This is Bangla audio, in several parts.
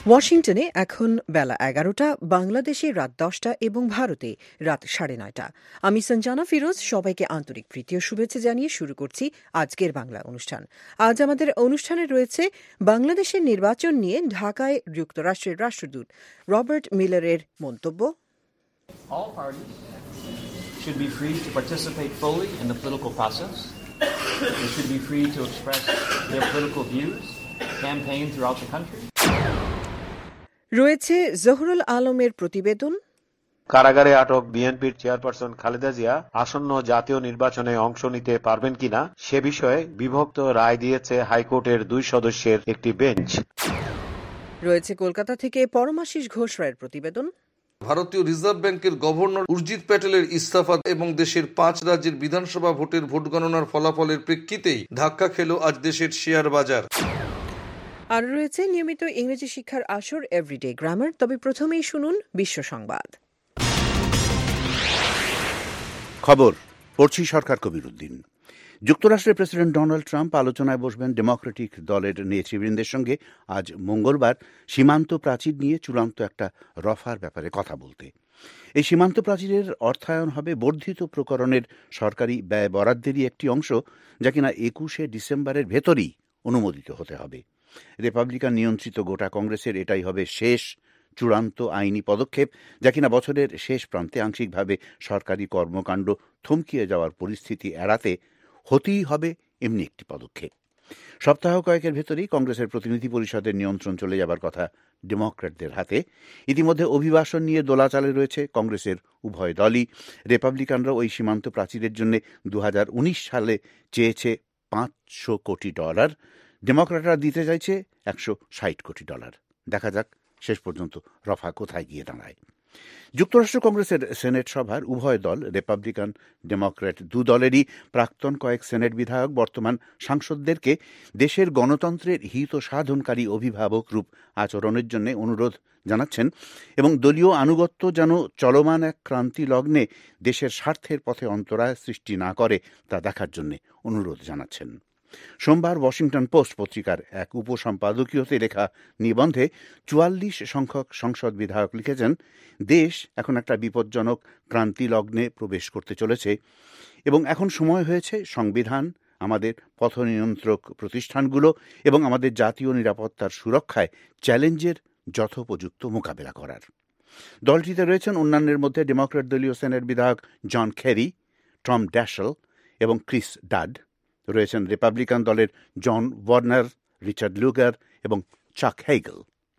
ওয়াশিংটনে এখন বেলা 11টা, বাংলাদেশে রাত 10টা এবং ভারতে রাত 9:30। আমি সঞ্জানা ফিরোজ সবাইকে আন্তরিক প্রীতি ও শুভেচ্ছা জানিয়ে শুরু করছি আজকের বাংলা অনুষ্ঠান। আজ আমাদের অনুষ্ঠানে রয়েছে বাংলাদেশের নির্বাচন নিয়ে ঢাকায় যুক্তরাষ্ট্রের রাষ্ট্রদূত রবার্ট মিলারের মন্তব্য। All parties should be free to participate fully in the political process. They should be free to express their political views, campaign throughout the country. রয়েছে জহুরুল আলমের প্রতিবেদন। কারাগারে আটক বিএনপির চেয়ারপারসন খালেদা জিয়া আসন্ন জাতীয় নির্বাচনে অংশ নিতে পারবেন কিনা সে বিষয়ে বিভক্ত রায় দিয়েছে হাইকোর্টের 2 সদস্যের একটি বেঞ্চ। রয়েছে কলকাতা থেকে পরমাশিস ঘোষ রায়ের প্রতিবেদন। ভারতীয় রিজার্ভ ব্যাংকের গভর্নর উর্জিত প্যাটেলের ইস্তফা এবং দেশের 5 রাজ্যের বিধানসভা ভোটের ভোট গণনার ফলাফলের প্রেক্ষিতেই ধাক্কা খেল আজ দেশের শেয়ার বাজার। আর রয়েছে নিয়মিত ইংরেজি শিক্ষার আসর এভরিডে গ্রামার। তবে প্রথমেই শুনুন বিশ্ব সংবাদ। খবর পড়ছি সরকার কবিরউদ্দিন। যুক্তরাষ্ট্রের প্রেসিডেন্ট ডোনাল্ড ট্রাম্প আলোচনায় বসবেন ডেমোক্রেটিক দলের নেতৃবৃন্দের সঙ্গে আজ মঙ্গলবার সীমান্ত প্রাচীর নিয়ে চূড়ান্ত একটা রফার ব্যাপারে কথা বলতে। এই সীমান্ত প্রাচীরের অর্থায়ন হবে বর্ধিত প্রকরণের সরকারি ব্যয় বরাদ্দেরই একটি অংশ, যা কিনা 21শে ডিসেম্বরের ভেতরেই অনুমোদিত হতে হবে। রিপাবলিকান নিয়ন্ত্রিত গোটা কংগ্রেসের এটাই হবে শেষ চূড়ান্ত আইনি পদক্ষেপ, যা কিনা বছরের শেষ প্রান্তে আংশিকভাবে সরকারি কর্মকাণ্ড থমকিয়ে যাওয়ার পরিস্থিতি এড়াতে হতেই হবে এমনি একটি পদক্ষেপ। সপ্তাহ কয়েকের ভেতরেই কংগ্রেসের প্রতিনিধি পরিষদের নিয়ন্ত্রণ চলে যাবার কথা ডেমোক্র্যাটদের হাতে। ইতিমধ্যে অভিবাসন নিয়ে দোলাচালে রয়েছে কংগ্রেসের উভয় দলই। রিপাবলিকানরা ওই সীমান্ত প্রাচীরের জন্য 2019 সালে চেয়েছে $500 কোটি, ডেমোক্র্যাটরা দিতে চাইছে $160 কোটি। দেখা যাক শেষ পর্যন্ত রফা কোথায় গিয়ে দাঁড়ায়। যুক্তরাষ্ট্র কংগ্রেসের সেনেট সভার উভয় দল, রিপাবলিকান ডেমোক্র্যাট 2 দলেরই প্রাক্তন কয়েক সেনেট বিধায়ক বর্তমান সাংসদদেরকে দেশের গণতন্ত্রের হিত সাধনকারী অভিভাবক রূপ আচরণের জন্য অনুরোধ জানাচ্ছেন এবং দলীয় আনুগত্য যেন চলমান এক ক্রান্তি লগ্নে দেশের স্বার্থের পথে অন্তরায় সৃষ্টি না করে তা দেখার জন্য অনুরোধ জানাচ্ছেন। সোমবার ওয়াশিংটন পোস্ট পত্রিকার এক উপসম্পাদকীয়তে লেখা নিবন্ধে 44 সংখ্যক সংসদ বিধায়ক লিখেছেন, দেশ এখন একটা বিপজ্জনক ক্রান্তি লগ্নে প্রবেশ করতে চলেছে এবং এখন সময় হয়েছে সংবিধান, আমাদের পথনিয়ন্ত্রক প্রতিষ্ঠানগুলো এবং আমাদের জাতীয় নিরাপত্তার সুরক্ষায় চ্যালেঞ্জের যথোপযুক্ত মোকাবেলা করার। দলটিতে রয়েছেন অন্যান্যের মধ্যে ডেমোক্র্যাট দলীয় সেনেট বিধায়ক জন কেরি, টম ড্যাশেল এবং ক্রিস ডাড। রয়েছেন রিপাবলিকান দলের জন ওয়ার্নার, রিচার্ড লুগার এবং চাক হেগেল।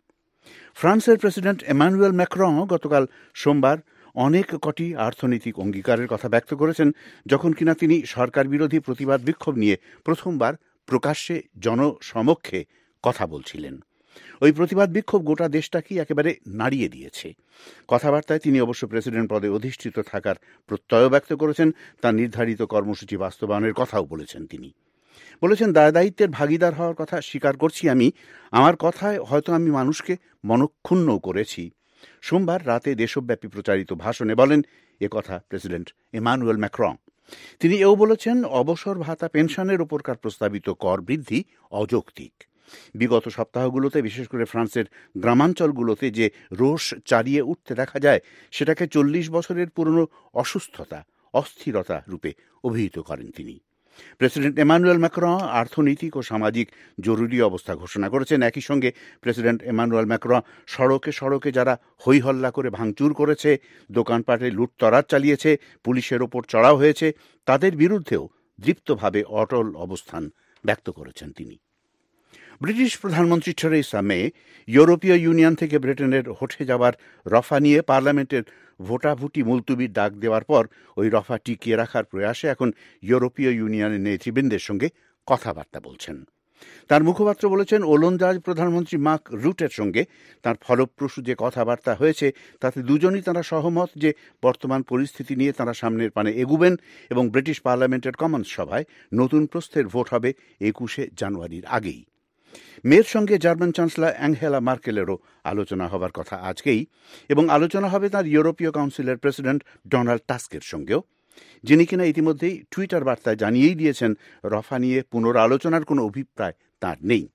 ফ্রান্সের প্রেসিডেন্ট এমানুয়েল ম্যাক্রন গতকাল সোমবার অনেক কটি অর্থনৈতিক অঙ্গীকারের কথা ব্যক্ত করেছেন, যখন কিনা তিনি সরকার বিরোধী প্রতিবাদ বিক্ষোভ নিয়ে প্রথমবার প্রকাশ্যে জনসমক্ষে কথা বলছিলেন। ওই প্রতিবাদ বিক্ষোভ গোটা দেশটাকেই একেবারে নাড়িয়ে দিয়েছে। কথাবার্তায় তিনি অবশ্য প্রেসিডেন্ট পদে অধিষ্ঠিত থাকার প্রত্যয় ব্যক্ত করেছেন, তার নির্ধারিত কর্মসূচি বাস্তবায়নের কথাও বলেছেন। তিনি বলেছেন, দায়িত্বের ভাগিদার হওয়ার কথা স্বীকার করছি আমি, আমার কথায় হয়তো আমি মানুষকে মনক্ষুণ্ণ করেছি। সোমবার রাতে দেশব্যাপী প্রচারিত ভাষণে বলেন একথা প্রেসিডেন্ট এমানুয়েল ম্যাক্রন। তিনি এও বলেছেন, অবসর ভাতা পেনশনের ওপরকার প্রস্তাবিত কর বৃদ্ধি অযৌক্তিক। বিগত সপ্তাহগুলোতে বিশেষ করে ফ্রান্সের গ্রামাঞ্চলগুলোতে যে রোষ চালিয়ে উঠতে দেখা যায়, সেটাকে 40 বছরের পুরনো অসুস্থতা, অস্থিরতা রূপে অভিহিত করেন তিনি। প্রেসিডেন্ট এমানুয়েল ম্যাক্রন অর্থনৈতিক ও সামাজিক জরুরি অবস্থা ঘোষণা করেছেন। একই সঙ্গে প্রেসিডেন্ট এমানুয়েল ম্যাক্রন সড়কে সড়কে যারা হইহল্লা করে ভাঙচুর করেছে, দোকানপাটে লুটতরাজ চালিয়েছে, পুলিশের ওপর চড়াও হয়েছে, তাদের বিরুদ্ধেও দৃপ্তভাবে অটল অবস্থান ব্যক্ত করেছেন তিনি। ব্রিটিশ প্রধানমন্ত্রী থেরেসা মে ইউরোপীয় ইউনিয়ন থেকে ব্রিটেনের হটে যাওয়ার রফা নিয়ে পার্লামেন্টের ভোটাভুটি মুলতুবির ডাক দেওয়ার পর ওই রফা টিকিয়ে রাখার প্রয়াসে এখন ইউরোপীয় ইউনিয়নের নেতৃবৃন্দের সঙ্গে কথাবার্তা বলছেন। তার মুখপাত্র বলেছেন, ওলন্দাজ প্রধানমন্ত্রী মার্ক রুটের সঙ্গে তার ফলপ্রসূ যে কথাবার্তা হয়েছে তাতে দুজনই তারা সহমত যে বর্তমান পরিস্থিতি নিয়ে তারা সামনের পানে এগুবেন এবং ব্রিটিশ পার্লামেন্টের কমন্স সভায় নতুন প্রস্থের ভোট হবে 21শে জানুয়ারির আগেই। মেয়ের সঙ্গে জার্মান চ্যান্সেলর অ্যাঙ্গেলা মার্কেলেরও আলোচনা হবার কথা আজকেই, এবং আলোচনা হবে তার ইউরোপীয় কাউন্সিলের প্রেসিডেন্ট ডোনাল্ড টাস্কের সঙ্গেও, যিনি কিনা ইতিমধ্যেই টুইটার বার্তায় জানিয়েই দিয়েছেন রফা নিয়ে পুনরালোচনার কোনো অভিপ্রায় তার নেই।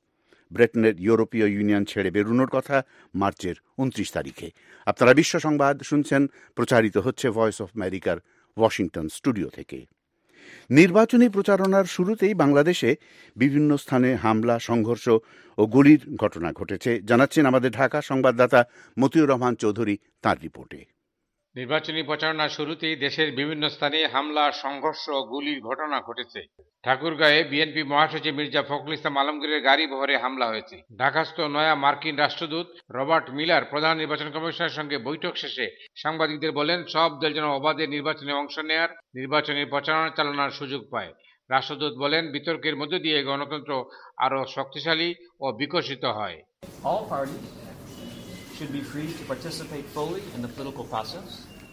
ব্রিটেনের ইউরোপীয় ইউনিয়ন ছেড়ে বেরোনোর কথা মার্চের 29 তারিখে। আপনারা বিশ্ব সংবাদ শুনছেন, প্রচারিত হচ্ছে ভয়েস অফ আমেরিকার ওয়াশিংটন স্টুডিও থেকে। নির্বাচনী প্রচারণার শুরুতেই বাংলাদেশে বিভিন্ন স্থানে হামলা, সংঘর্ষ ও গুলির ঘটনা ঘটেছে, জানাচ্ছেন আমাদের ঢাকা সংবাদদাতা মতিউর রহমান চৌধুরী তাঁর রিপোর্টে। নির্বাচনী প্রচারণার শুরুতেই দেশের বিভিন্ন স্থানে হামলা, সংঘর্ষ ও গুলির ঘটনা ঘটেছে। ঠাকুরগাঁয়ে বিএনপি মহাসচিব মির্জা ফখরুল ইসলাম আলমগীরের গাড়ি বহরে হামলা হয়েছে। ঢাকাস্থ নয়া মার্কিন রাষ্ট্রদূত রবার্ট মিলার প্রধান নির্বাচন কমিশনের সঙ্গে বৈঠক শেষে সাংবাদিকদের বলেন, সব দল যেন অবাধে নির্বাচনে অংশ নেয়ার, নির্বাচনী প্রচারণা চালানোর সুযোগ পায়। রাষ্ট্রদূত বলেন, বিতর্কের মধ্য দিয়ে গণতন্ত্র আরও শক্তিশালী ও বিকশিত হয়। All parties should be free to participate fully in the political process.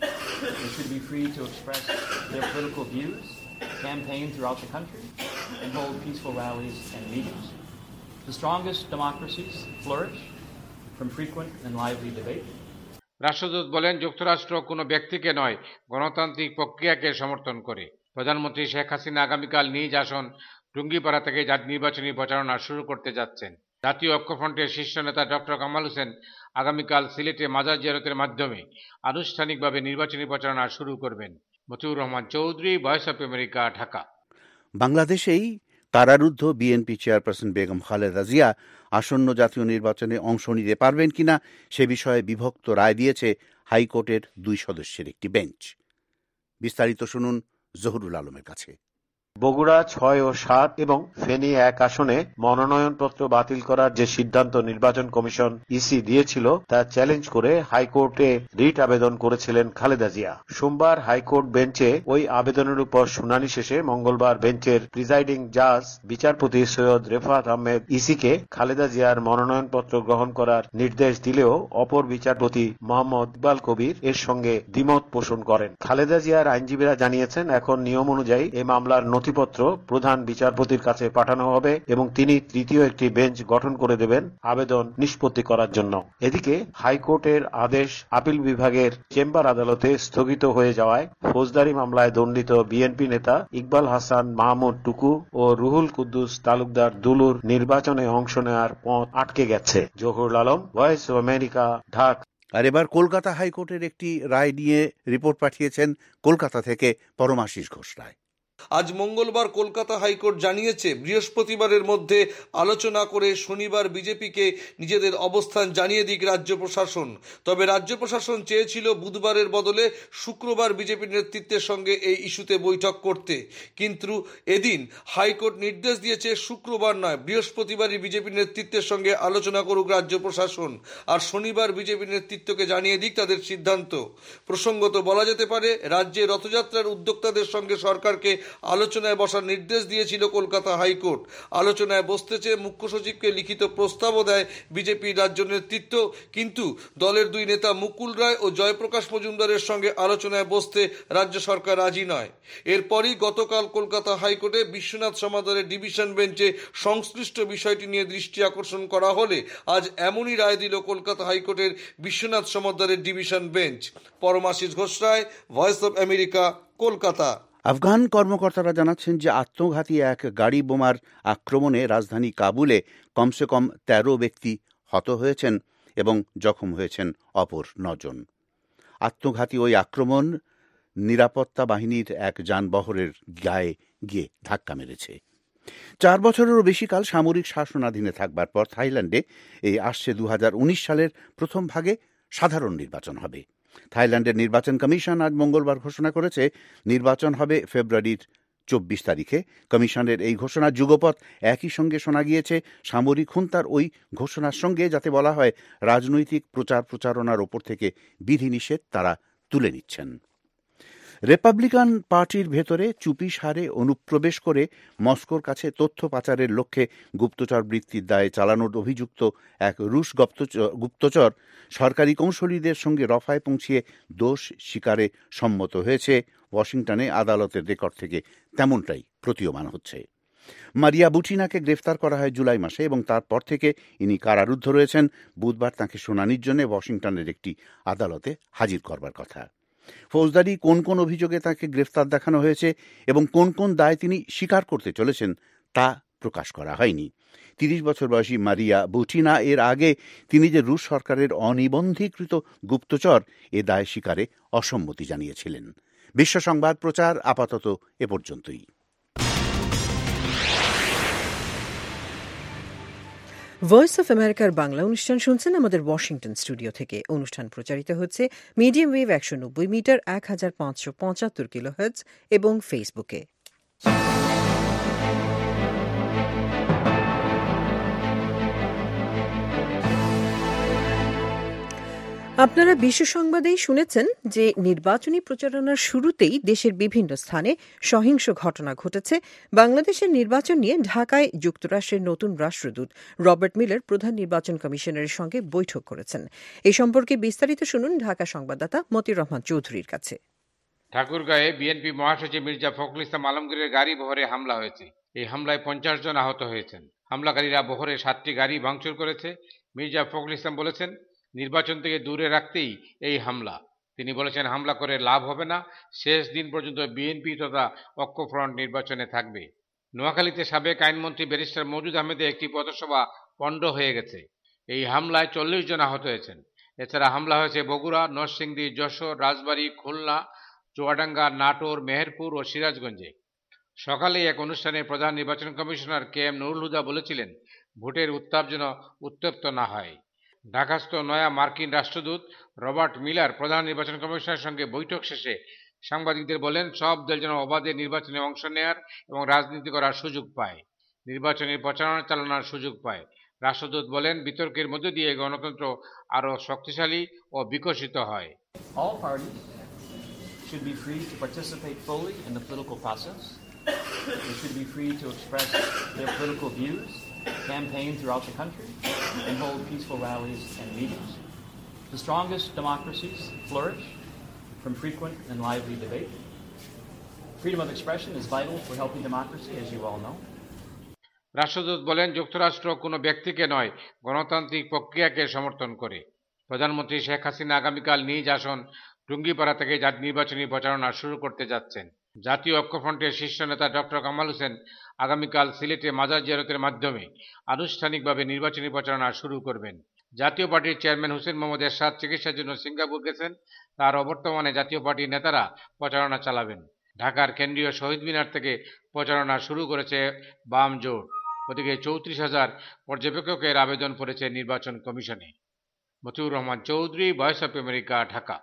They should be free to express their political views, campaign throughout the country, and hold peaceful rallies and meetings. The strongest democracies flourish from frequent and lively debate. রাষ্ট্রদূত বলেন, যুক্তরাষ্ট্র কোনো ব্যক্তিকে নয়, গণতান্ত্রিক প্রক্রিয়াকে সমর্থন করে। প্রধানমন্ত্রী শেখ হাসিনা আগামীকাল নিজ আসন টুঙ্গিপাড়া থেকে নির্বাচনী প্রচারণা শুরু করতে যাচ্ছেন। জাতীয় ঐক্যফ্রন্টের শীর্ষ নেতা ডক্টর কামাল হোসেন আগামীকাল সিলেটে মাজার জিয়ারতের মাধ্যমে আনুষ্ঠানিকভাবে নির্বাচনী প্রচারণা শুরু করবেন। Motiur Rahman Chowdhury, voice of America, Dhaka. বাংলাদেশেই কারারুদ্ধ বিএনপি চেয়ারপারসন বেগম খালেদা জিয়া আসন্ন জাতীয় নির্বাচনে অংশ নিতে পারবেন কিনা সে বিষয়ে বিভক্ত রায় দিয়েছে হাইকোর্টের 2 সদস্যের একটি বেঞ্চ। বিস্তারিত শুনুন জহুরুল আলমের কাছে। বগুড়া 6 ও 7 এবং ফেনী 1 আসনে মনোনয়নপত্র বাতিল করার যে সিদ্ধান্ত নির্বাচন কমিশন ইসি দিয়েছিল তা চ্যালেঞ্জ করে হাইকোর্টে রিট আবেদন করেছিলেন খালেদা জিয়া। সোমবার হাইকোর্ট বেঞ্চে ওই আবেদনের উপর শুনানি শেষে মঙ্গলবার বেঞ্চের প্রিজাইডিং জাজ বিচারপতি সৈয়দ রেফাত আহমেদ ইসিকে খালেদা জিয়ার মনোনয়নপত্র গ্রহণ করার নির্দেশ দিলেও অপর বিচারপতি মোহাম্মদ ইকবাল কবির এর সঙ্গে দ্বিমত পোষণ করেন। খালেদা জিয়ার আইনজীবীরা জানিয়েছেন, এখন নিয়ম অনুযায়ী এই মামলার নথিপত্র প্রধান বিচারপতির কাছে পাঠানো হবে এবং তিনি তৃতীয় একটি বেঞ্চ গঠন করে দেবেন আবেদন নিষ্পত্তি করার জন্য। এদিকে হাইকোর্টের আদেশ আপিল বিভাগের চেম্বার আদালতে স্থগিত হয়ে যাওয়ায় ফৌজদারি মামলায় দণ্ডিত বিএনপি নেতা ইকবাল হাসান মাহমুদ টুকু ও রুহুল কুদ্দুস তালুকদার দুলুর নির্বাচনে অংশ নেওয়ার পথ আটকে গেছে। Zahurul Alam, voice of America, Dhaka. আর এবার কলকাতা হাইকোর্টের একটি রায় নিয়ে রিপোর্ট পাঠিয়েছেন কলকাতা থেকে পরমাশিস ঘোষ রায়। আজ মঙ্গলবার কলকাতা হাইকোর্ট জানিয়েছে, বৃহস্পতিবারের মধ্যে আলোচনা করে শনিবার বিজেপিকে নিজেদের অবস্থান জানিয়ে দিক রাজ্য প্রশাসন। তবে রাজ্য প্রশাসন চেয়েছিল বুধবারের বদলে শুক্রবার বিজেপির নেতৃত্বের সঙ্গে এই ইস্যুতে বৈঠক করতে, কিন্তু এদিন হাইকোর্ট নির্দেশ দিয়েছে শুক্রবার নয়, বৃহস্পতিবারই বিজেপির নেতৃত্বের সঙ্গে আলোচনা করুক রাজ্য প্রশাসন, আর শনিবার বিজেপির নেতৃত্বকে জানিয়ে দিক তাদের সিদ্ধান্ত। প্রসঙ্গত বলা যেতে পারে, রাজ্যে রথযাত্রার উদ্যোক্তাদের সঙ্গে সরকারকে আলোচনায় বসার নির্দেশ দিয়েছিল কলকাতা হাইকোর্ট। আলোচনায় বসতে চেয়ে মুখ্য সচিবকে লিখিত প্রস্তাবও দেয় বিজেপির রাজ্য নেতৃত্ব, কিন্তু দলের 2 নেতা মুকুল রায় ও জয়প্রকাশ মজুমদারের সঙ্গে আলোচনায় বসতে রাজ্য সরকার রাজি নয়। এরপরই গতকাল কলকাতা হাইকোর্টে বিশ্বনাথ সমাদরের ডিভিশন বেঞ্চে সংশ্লিষ্ট বিষয়টি নিয়ে দৃষ্টি আকর্ষণ করা হলে আজ এমনই রায় দিল কলকাতা হাইকোর্টের বিশ্বনাথ সমাদরের division bench. Paramashis Ghosh Roy, voice of America, Kolkata. Afghan কর্মকর্তারা জানাচ্ছেন যে আত্মঘাতী এক গাড়ি বোমার আক্রমণে রাজধানী কাবুলে কমসে কম 13 ব্যক্তি হত হয়েছেন এবং জখম হয়েছেন অপর 9 জন। আত্মঘাতী ওই আক্রমণ নিরাপত্তা বাহিনীর এক যানবাহনের গায়ে গিয়ে ধাক্কা মেরেছে। 4 বছরেরও বেশিকাল সামরিক শাসনাধীনে থাকবার পর থাইল্যান্ডে এই আসছে 2019 সালের প্রথম ভাগে সাধারণ নির্বাচন হবে। থাইল্যান্ডের নির্বাচন কমিশন আজ মঙ্গলবার ঘোষণা করেছে নির্বাচন হবে ফেব্রুয়ারির 24 তারিখে। কমিশনের এই ঘোষণা যুগপৎ একই সঙ্গে শোনা গিয়েছে সামরিক হুন্তার ওই ঘোষণার সঙ্গে, যাতে বলা হয় রাজনৈতিক প্রচারণার ওপর থেকে বিধিনিষেধ তারা তুলে নিচ্ছেন। রিপাবলিকান পার্টির ভেতরে চুপিসারে অনুপ্রবেশ করে মস্কোর কাছে তথ্য পাচারের লক্ষ্যে গুপ্তচর বৃত্তির দায়ে চালানোর অভিযুক্ত এক রুশ গুপ্তচর সরকারি কৌঁসুলিদের সঙ্গে রফায় পৌঁছিয়ে দোষ স্বীকারে সম্মত হয়েছে। ওয়াশিংটনে আদালতের রেকর্ড থেকে তেমনটাই প্রতীয়মান হচ্ছে। মারিয়া বুটিনাকে গ্রেফতার করা হয় জুলাই মাসে এবং তারপর থেকে ইনি কারারুদ্ধ রয়েছেন। বুধবার তাঁকে শুনানির জন্য ওয়াশিংটনের একটি আদালতে হাজির করবার কথা। ফৌজদারি কোন কোন অভিযোগে তাকে গ্রেফতার দেখানো হয়েছে এবং কোন কোন দায় তিনি স্বীকার করতে চলেছেন তা প্রকাশ করা হয়নি। 30 বছর বয়সী মারিয়া বুটিনা এর আগে তিনি যে রুশ সরকারের অনিবন্ধীকৃত গুপ্তচর এ দায় স্বীকারে অসম্মতি জানিয়েছিলেন। বিশ্ব সংবাদ প্রচার আপাতত এ পর্যন্তই। ভয়েস অফ আমেরিকার বাংলা অনুষ্ঠান শুনছেন আমাদের ওয়াশিংটন স্টুডিও থেকে। অনুষ্ঠান প্রচারিত হচ্ছে মিডিয়াম ওয়েভ 190 মিটার 1575 কিলোহার্টজ এবং ফেসবুকে। আপনারা বিশ্ব সংবাদেই শুনেছেন যে নির্বাচনী প্রচারণার শুরুতেই দেশের বিভিন্ন স্থানে সহিংস ঘটনা ঘটেছে। বাংলাদেশের নির্বাচন নিয়ে ঢাকায় যুক্তরাষ্ট্রের নতুন রাষ্ট্রদূত রবার্ট মিলার প্রধান নির্বাচন কমিশনারের সঙ্গে বৈঠক করেছেন। এই সম্পর্কে বিস্তারিত শুনুন ঢাকা সংবাদদাতা মতিউর রহমান চৌধুরীর কাছে। ঠাকুরগাঁয়ে বিএনপি মহাসচিব মির্জা ফখরুল ইসলাম আলমগীরের গাড়ি বহরে হামলা হয়েছে। এই হামলায় 50 জন আহত হয়েছেন। হামলাকারীরা বহরে 7টি গাড়ি ভাঙচুর করেছে। মির্জা ফখরুল ইসলাম বলেছেন, নির্বাচন থেকে দূরে রাখতেই এই হামলা। তিনি বলেছেন, হামলা করে লাভ হবে না, শেষ দিন পর্যন্ত বিএনপি তথা ঐক্যফ্রন্ট নির্বাচনে থাকবে। নোয়াখালীতে সাবেক আইনমন্ত্রী ব্যারিস্টার মওদুদ আহমেদের একটি পথসভা পণ্ড হয়ে গেছে। এই হামলায় 40 জন আহত হয়েছেন। এছাড়া হামলা হয়েছে বগুড়া, নরসিংদী, যশোর, রাজবাড়ী, খুলনা, চুয়াডাঙ্গা, নাটোর, মেহেরপুর ও সিরাজগঞ্জে। সকালে এক অনুষ্ঠানে প্রধান নির্বাচন কমিশনার KM নুরুল হুদা বলেছিলেন, ভোটের উত্তাপ যেন উত্তপ্ত না হয়। ঢাকাস্থ নয়া মার্কিন রাষ্ট্রদূত রবার্ট মিলার প্রধান নির্বাচন কমিশনারের সঙ্গে বৈঠক শেষে সাংবাদিকদের বলেন, সব দল যেন অবাধে নির্বাচনে অংশ নেয়ার এবং রাজনীতি করার সুযোগ পায়, নির্বাচনী প্রচারণা চালানোর সুযোগ পায়। রাষ্ট্রদূত বলেন, বিতর্কের মধ্য দিয়ে গণতন্ত্র আরও শক্তিশালী ও বিকশিত হয়। All parties should be free to participate fully in the political process. They should be free to express their political views, campaign throughout the country, and hold peaceful rallies and meetings. The strongest democracies flourish from frequent and lively debate. Freedom of expression is vital for healthy democracy, as you all know. রাষ্ট্রদূত বলেন, যুক্তরাষ্ট্র কোনো ব্যক্তিকে নয়, গণতান্ত্রিক প্রক্রিয়াকে সমর্থন করে। প্রধানমন্ত্রী শেখ হাসিনা আগামীকাল নিজ আসন টুঙ্গিপাড়া থেকে নির্বাচনী প্রচারণা শুরু করতে যাচ্ছেন। জাতীয় ঐক্যফ্রন্টের শীর্ষ নেতা ডক্টর কামাল হোসেন আগামীকাল সিলেটে মাজার জিয়ারতের মাধ্যমে আনুষ্ঠানিকভাবে নির্বাচনী প্রচারণা শুরু করবেন। জাতীয় পার্টির চেয়ারম্যান হোসেন মোহাম্মদ এরশাদ চিকিৎসার জন্য সিঙ্গাপুর গেছেন। তার অবর্তমানে জাতীয় পার্টির নেতারা প্রচারণা চালাবেন। ঢাকার কেন্দ্রীয় শহীদ মিনার থেকে প্রচারণা শুরু করেছে বাম জোট। ওদিকে 34,000 পর্যবেক্ষকের আবেদন পড়েছে নির্বাচন কমিশনে। Motiur Rahman Chowdhury, voice of America, Dhaka.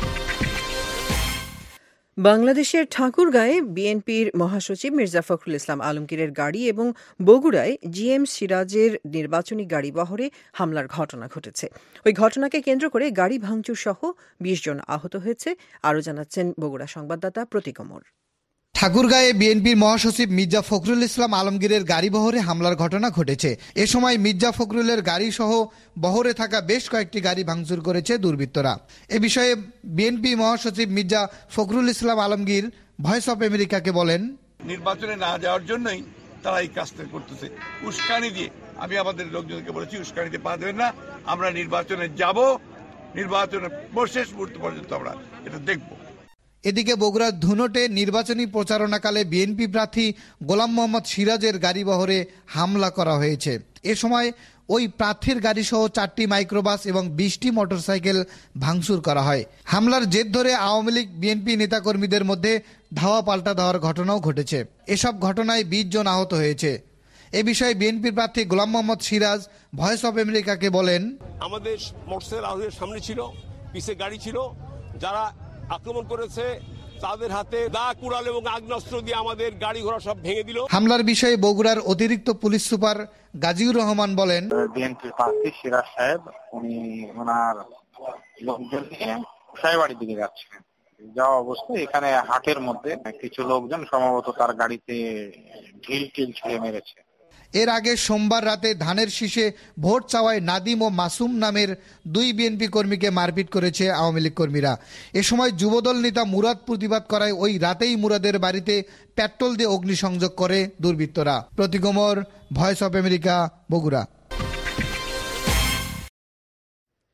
বাংলাদেশের ঠাকুরগাঁয়ে বিএনপির মহাসচিব মির্জা ফখরুল ইসলাম আলমগীরের গাড়ি এবং বগুড়ায় GM সিরাজের নির্বাচনী গাড়ি বহরে হামলার ঘটনা ঘটেছে। ওই ঘটনাকে কেন্দ্র করে গাড়ি ভাঙচুর সহ 20 জন আহত হয়েছে। আরও জানাচ্ছেন বগুড়া সংবাদদাতা প্রতীক ওমর। ঠাকুরগাঁয়ে বিএনপির মহাসচিব মির্জা ফখরুল ইসলাম আলমগীরের গাড়ি বহরে হামলার ঘটনা ঘটেছে। এ সময় মির্জা ফখরুলের গাড়ি সহ বহরে থাকা বেশ কয়েকটি গাড়ি ভাঙচুর করেছে দুর্বৃত্তরা। এ বিষয়ে বিএনপি মহাসচিব মির্জা ফখরুল ইসলাম আলমগীর ভয়েস অফ আমেরিকাকে বলেন, নির্বাচনে না যাওয়ার জন্যই তারা এই কাজটা করতেছে, উস্কানি দিয়ে। আমি আমাদের লোকজনকে বলেছি, উস্কানিতে পা দেবেন না, আমরা নির্বাচনে যাব, নির্বাচনের শেষ মুহূর্ত পর্যন্ত আমরা এটা দেখব। এদিকে বগুড়ার ধুনটে নির্বাচনী প্রচারণাকালে বিএনপি প্রার্থী গোলাম মোহাম্মদ সিরাজের গাড়ি বহরে হামলা করা হয়েছে। এ সময় ওই প্রার্থীর গাড়ি সহ 4টি মাইক্রোবাস এবং 20টি মোটরসাইকেল ভাঙচুর করা হয়। হামলার জের ধরে আওয়ামী লীগ বিএনপি নেতাকর্মীদের মধ্যে ধাওয়া পাল্টা দেওয়ার ঘটনাও ঘটেছে। এসব ঘটনায় 20 জন আহত হয়েছে। এ বিষয়ে বিএনপির প্রার্থী গোলাম মোহাম্মদ সিরাজ ভয়েস অফ আমেরিকাকে বলেন, আমাদের মোটরসাইকেল সামনে ছিল, পিছে গাড়ি ছিল, যারা আক্রমণ করেছে তাদের হাতে দা, কুড়াল এবং আগ্নেয়াস্ত্র দিয়ে আমাদের গাড়ি ঘোড়া সব ভেঙে দিল। হামলার বিষয়ে বগুড়ার অতিরিক্ত পুলিশ সুপার গাজীউর রহমান বলেন, বিএনপির প্রার্থী সিরাজ সাহেব উনি ওনার লোকজন নিয়ে সাহেবাড়ির দিকে যাচ্ছিলেন। যাওয়া অবস্থায় এখানে হাটের মধ্যে কিছু লোকজন সম্ভবত তার গাড়িতে ঢিল ছুঁড়ে মেরেছে। এর আগে সোমবার রাতে ধানের শীষে ভোট চাওয়ায় নাদিম ও মাসুম নামের 2 বিএনপি কর্মীকে মারপিট করেছে আওয়ামী লীগ কর্মীরা। এ সময় যুবদল নেতা মুরাদ প্রতিবাদ করায় ওই রাতেই মুরাদের বাড়িতে পেট্রোল দিয়ে অগ্নিসংযোগ করে দুর্বৃত্তরা। Protik Omar, voice of America, Bogura.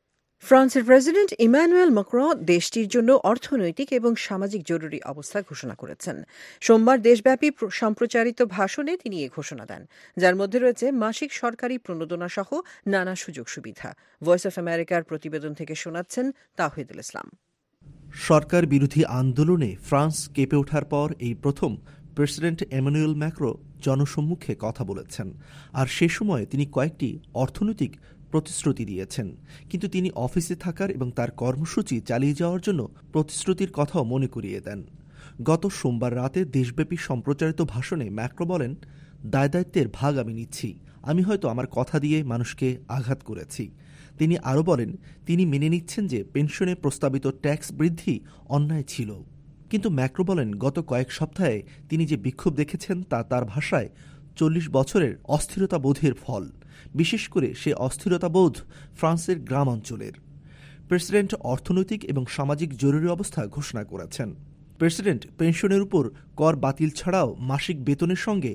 ফ্রান্সের প্রেসিডেন্ট ইমানুয়েল ম্যাক্রঁ দেশটির জন্য অর্থনৈতিক এবং সামাজিক জরুরি অবস্থা ঘোষণা করেছেন। সোমবার দেশব্যাপী সম্প্রচারিত ভাষণে তিনি এ ঘোষণা দেন, যার মধ্যে রয়েছে মাসিক সরকারি প্রণোদনা সহ নানা সুযোগ সুবিধা। ভয়েস অফ আমেরিকার প্রতিবেদন থেকে শোনাচ্ছেন তাওহিদুল ইসলাম। সরকার বিরোধী আন্দোলনে ফ্রান্স কেঁপে ওঠার পর এই প্রথম প্রেসিডেন্ট ইমানুয়েল ম্যাক্রঁ জনসম্মুখে কথা বলেছেন। আর সে সময় তিনি কয়েকটি অর্থনৈতিক প্রতিশ্রুতি দিয়েছেন, কিন্তু তিনি অফিসে থাকার এবং তার কর্মসূচি চালিয়ে যাওয়ার জন্য প্রতিশ্রুতির কথাও মনে করিয়ে দেন। গত সোমবার রাতে দেশব্যাপী সম্প্রচারিত ভাষণে ম্যাক্রঁ বলেন, দায়িত্বের ভাগ আমি নিচ্ছি, আমি হয়তো আমার কথা দিয়ে মানুষকে আঘাত করেছি। তিনি আরও বলেন, তিনি মেনে নিচ্ছেন যে পেনশনে প্রস্তাবিত ট্যাক্স বৃদ্ধি অন্যায় ছিল। কিন্তু ম্যাক্রঁ বলেন, গত কয়েক সপ্তাহে তিনি যে বিক্ষোভ দেখেছেন তা তার ভাষায় 40 বছরের অস্থিরতা বোধের ফল, বিশেষ করে সে অস্থিরতা বোধ ফ্রান্সের গ্রাম অঞ্চলের। প্রেসিডেন্ট অর্থনৈতিক এবং সামাজিক জরুরি অবস্থা ঘোষণা করেছেন। প্রেসিডেন্ট পেনশনের উপর কর বাতিল ছাড়াও মাসিক বেতনের সঙ্গে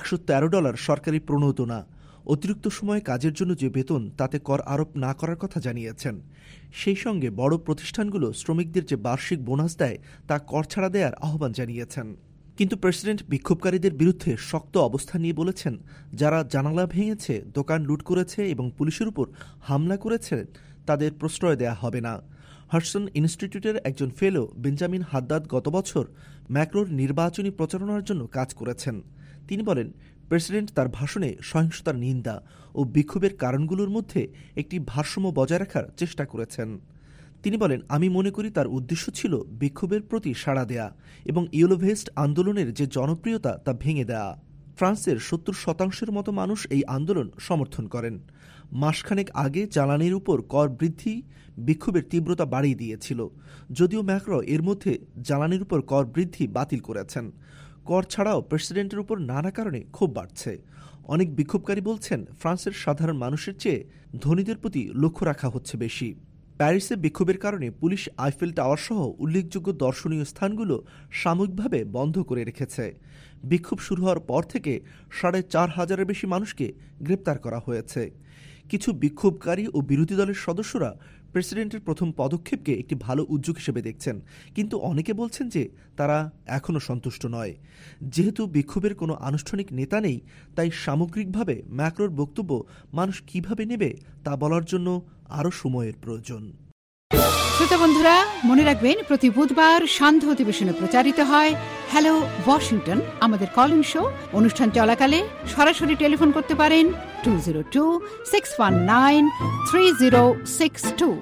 $113 সরকারি প্রণোদনা, অতিরিক্ত সময় কাজের জন্য যে বেতন তাতে কর আরোপ না করার কথা জানিয়েছেন। সেই সঙ্গে বড় প্রতিষ্ঠানগুলো শ্রমিকদের যে বার্ষিক বোনাস দেয় তা কর ছাড়া দেওয়ার আহ্বান জানিয়েছেন। কিন্তু প্রেসিডেন্ট বিক্ষোভকারীদের বিরুদ্ধে শক্ত অবস্থান নিয়ে বলেছেন, যারা জানালা ভেঙেছে, দোকান লুট করেছে এবং পুলিশের উপর হামলা করেছে তাদের প্রশ্রয় দেয়া হবে না। হার্সন ইনস্টিটিউটের একজন ফেলো বেঞ্জামিন হাদ্দাদ গত বছর ম্যাক্রোর নির্বাচনী প্রচারণার জন্য কাজ করেছেন। তিনি বলেন, প্রেসিডেন্ট তার ভাষণে সহিংসতার নিন্দা ও বিক্ষোভের কারণগুলোর মধ্যে একটি ভারসাম্য বজায় রাখার চেষ্টা করেছেন। তিনি বলেন, আমি মনে করি তার উদ্দেশ্য ছিল বিক্ষোভের প্রতি সাড়া দেয়া এবং ইয়েলো ভেস্ট আন্দোলনের যে জনপ্রিয়তা তা ভেঙে দেয়া। ফ্রান্সের 70% মতো মানুষ এই আন্দোলন সমর্থন করেন। মাসখানেক আগে জ্বালানির উপর কর বৃদ্ধি বিক্ষোভের তীব্রতা বাড়িয়ে দিয়েছিল, যদিও ম্যাক্রঁ এর মধ্যে জ্বালানির উপর কর বৃদ্ধি বাতিল করেছেন। কর ছাড়াও প্রেসিডেন্টের উপর নানা কারণে ক্ষোভ বাড়ছে। অনেক বিক্ষোভকারী বলছেন, ফ্রান্সের সাধারণ মানুষের চেয়ে ধনীদের প্রতি লক্ষ্য রাখা হচ্ছে বেশি। প্যারিসে বিক্ষোভের কারণে পুলিশ আইফেল টাওয়ার সহ উল্লেখযোগ্য দর্শনীয় স্থানগুলো সাময়িকভাবে বন্ধ করে রেখেছে। বিক্ষোভ শুরু হওয়ার পর থেকে 4,500-এর বেশি মানুষকে গ্রেপ্তার করা হয়েছে। কিছু বিক্ষোভকারী ও বিরোধী দলের সদস্যরা প্রেসিডেন্টের প্রথম পদক্ষেপকে একটি ভালো উদ্যোগ হিসেবে দেখছেন, কিন্তু অনেকে বলছেন যে তারা এখনও সন্তুষ্ট নয়। যেহেতু বিক্ষোভের কোনো আনুষ্ঠানিক নেতা নেই, তাই সামগ্রিকভাবে ম্যাক্রোর বক্তব্য মানুষ কিভাবে নেবে তা বলার জন্য আরও সময়ের প্রয়োজন। শ্রোতা বন্ধুরা, মনে রাখবেন, প্রতি বুধবার সান্ধ্য অধিবেশনে প্রচারিত হয় হ্যালো ওয়াশিংটন, আমাদের কল ইন শো। অনুষ্ঠান চলাকালে সরাসরি টেলিফোন করতে পারেন 202-619-3062।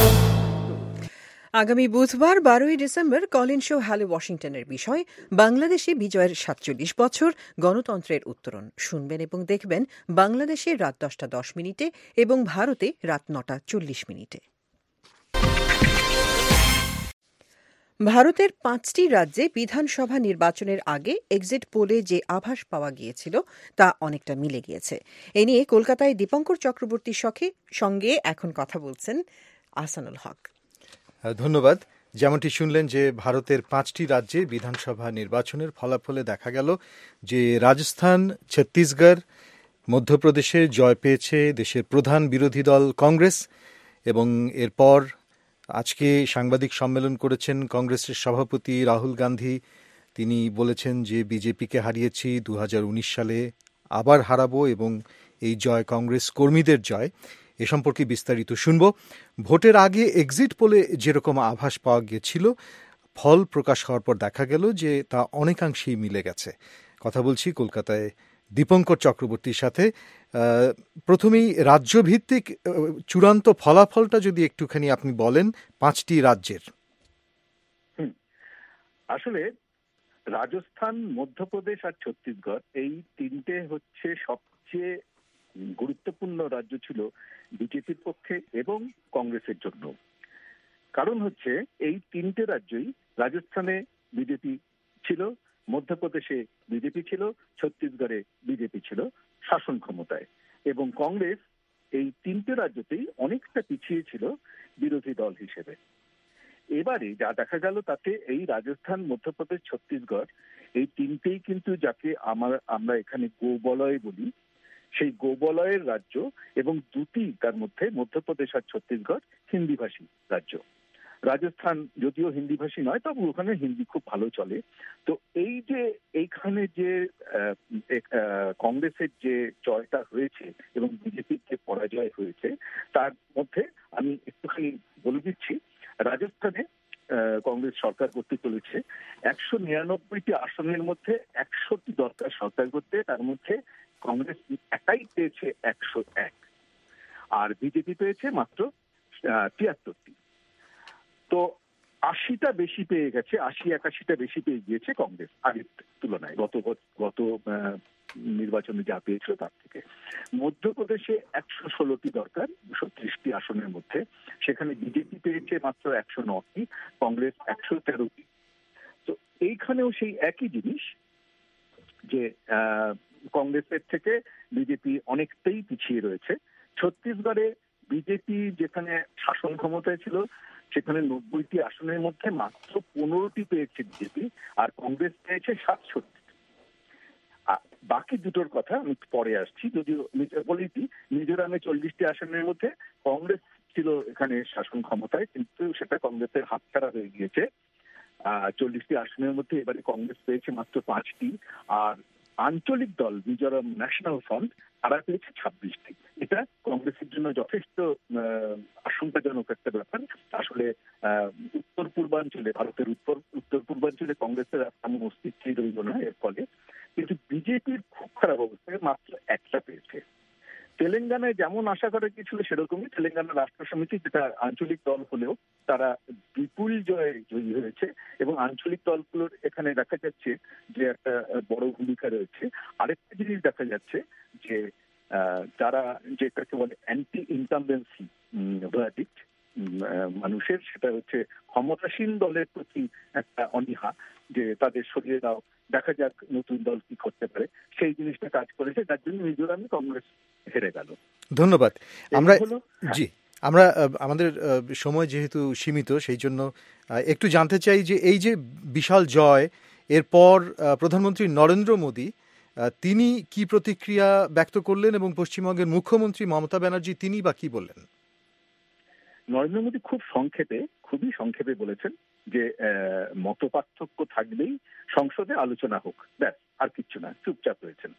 আগামী বুধবার 12 December call in show hello ওয়াশিংটনের বিষয় বাংলাদেশে বিজয়ের 47 বছর, গণতন্ত্রের উত্তরণ শুনবেন এবং দেখবেন বাংলাদেশে রাত 10:10 এবং ভারতে রাত 9:40। ভারতের 5টি রাজ্যে বিধানসভা নির্বাচনের আগে এক্সিট পোলে যে আভাস পাওয়া গিয়েছিল তা অনেকটা মিলে গিয়েছে। এ নিয়ে কলকাতায় দীপঙ্কর চক্রবর্তীর সঙ্গে এখন কথা বলছেন আহসানুল হক। ধন্যবাদ। যেমনটি শুনলেন যে ভারতের 5টি রাজ্যে বিধানসভা নির্বাচনের ফলাফলে দেখা গেল যে রাজস্থান, ছত্তিশগড়, মধ্যপ্রদেশে জয় পেয়েছে দেশের প্রধান বিরোধী দল কংগ্রেস। এবং এরপর আজকে সাংবাদিক সম্মেলন করেছেন কংগ্রেসের সভাপতি রাহুল গান্ধী। তিনি বলেছেন যে বিজেপিকে হারিয়েছি, 2019 সালে আবার হারাবো এবং এই জয় কংগ্রেস কর্মীদের জয়। এ সম্পর্কে বিস্তারিত শুনব। ভোটের আগে এক্সিট পোলে যেরকম আভাস পাওয়া গিয়েছিল, ফল প্রকাশ হওয়ার পর দেখা গেল যে তা অনেকাংশেই মিলে গেছে। কথা বলছি কলকাতায় দীপঙ্কর চক্রবর্তীর সাথে। প্রথমেই রাজ্যভিত্তিক চূড়ান্ত ফলাফলটা যদি একটুখানি আপনি বলেন 5টি রাজ্যের। আসলে রাজস্থান, মধ্যপ্রদেশ আর ছত্তিশগড় এই তিনটে হচ্ছে সবচেয়ে গুরুত্বপূর্ণ রাজ্য ছিল বিজেপির পক্ষে এবং কংগ্রেসের জন্য। কারণ হচ্ছে এই তিনটে রাজ্যই, রাজস্থানে বিজেপি ছিল, মধ্যপ্রদেশে বিজেপি ছিল, ছত্তিশগড়ে বিজেপি ছিল শাসন ক্ষমতায়, এবং কংগ্রেস এই তিনটে রাজ্যতেই অনেকটা পিছিয়ে ছিল বিরোধী দল হিসেবে। এবারে যা দেখা গেল তাতে এই রাজস্থান, মধ্যপ্রদেশ, ছত্তিশগড় এই তিনটেই কিন্তু যাকে আমরা এখানে গোবলয় বলি, সেই গোবলয়ের রাজ্য, এবং দুটি তার মধ্যে মধ্যপ্রদেশ আর ছত্তিশগড় হিন্দিভাষী রাজ্য। রাজস্থান যদিও হিন্দিভাষী নয়, তবে ওখানে হিন্দি খুব ভালো চলে। তো এই যে এইখানে যে কংগ্রেসের যে জয়টা হয়েছে এবং বিজেপির যে পরাজয় হয়েছে, তার মধ্যে আমি একটুখানি বলে দিচ্ছি। রাজস্থানে কংগ্রেস সরকার করতে চলেছে 199টি আসনের মধ্যে 100টি দরকার সরকার করতে, তার মধ্যে কংগ্রেস একাই পেয়েছে 101, আর বিজেপি পেয়েছে মাত্র 73টি। তো 80টা বেশি পেয়ে গেছে, 80-81টা বেশি পেয়ে গিয়েছে কংগ্রেস আগের তুলনায়, গত নির্বাচনে যা পেয়েছিল তার থেকে। মধ্যপ্রদেশে 116টি দরকার 230টি আসনের মধ্যে, সেখানে বিজেপি পেয়েছে মাত্র 109টি, কংগ্রেস 113টি। তো এইখানেও সেই একই জিনিস যে কংগ্রেসের থেকে বিজেপি অনেকটাই পিছিয়ে রয়েছে। ছত্তিশগড়ে বিজেপি যেখানে শাসন ক্ষমতায় ছিল সেখানে 90টি আসনের মধ্যে মাত্র 15টি পেয়েছে বিজেপি, আর কংগ্রেস পেয়েছে 67। বাকি দুটোর কথা আমি পরে আসছি। যদিও বলেছি মিজোরামে 40টি আসনের মধ্যে কংগ্রেস ছিল এখানে শাসন ক্ষমতায়, কিন্তু সেটা কংগ্রেসের হাতছাড়া হয়ে গিয়েছে। 40টি আসনের মধ্যে এবারে কংগ্রেস পেয়েছে মাত্র 5টি, আর আঞ্চলিক দল মিজোরাম ন্যাশনাল ফ্রন্ট তারা পেয়েছে 26টি। এটা কংগ্রেসের জন্য যথেষ্ট আশঙ্কাজনক একটা ব্যাপার। আসলে উত্তর পূর্বাঞ্চলে, ভারতের উত্তর পূর্বাঞ্চলে কংগ্রেসের তেমন অস্তিত্বই রইল না এর ফলে। কিন্তু বিজেপির খুব খারাপ অবস্থায় মাত্র 1টা পেয়েছে। তেলেঙ্গানায় যেমন আশা করা গিয়েছিল সেরকমই তেলেঙ্গানা রাষ্ট্র সমিতি, যেটা আঞ্চলিক দল হলেও তারা বিপুল জয়ী হয়েছে, এবং আঞ্চলিক দলগুলোর এখানে দেখা যাচ্ছে যে একটা বড় ভূমিকা রয়েছে। আরেকটা জিনিস দেখা যাচ্ছে যে যারা যেটাকে বলে অ্যান্টি ইনকামবেন্সি ভার্ডিক্ট মানুষের, সেটা হচ্ছে ক্ষমতাসীন দলের প্রতি একটা অনীহা, যে তাদের সরিয়ে দাও, দেখা যাক নতুন দল কি করতে পারে, সেই জিনিসটা কাজ করেছে, যার জন্য মিজোরামে কংগ্রেস হেরে গেল। ধন্যবাদ। আমরা আমাদের সময় যেহেতু সীমিত, সেই জন্য একটু জানতে চাই যে এই যে বিশাল জয়, এরপর প্রধানমন্ত্রী নরেন্দ্র মোদী তিনি কি প্রতিক্রিয়া ব্যক্ত করলেন, এবং পশ্চিমবঙ্গের মুখ্যমন্ত্রী মমতা ব্যানার্জি তিনি বা কি বললেন? নরেন্দ্র মোদী খুবই সংক্ষেপে বলেছেন যে মত পার্থক্য থাকলেই সংসদে আলোচনা হোক, ব্যাস, আর কিচ্ছু না, চুপচাপ রয়েছেন।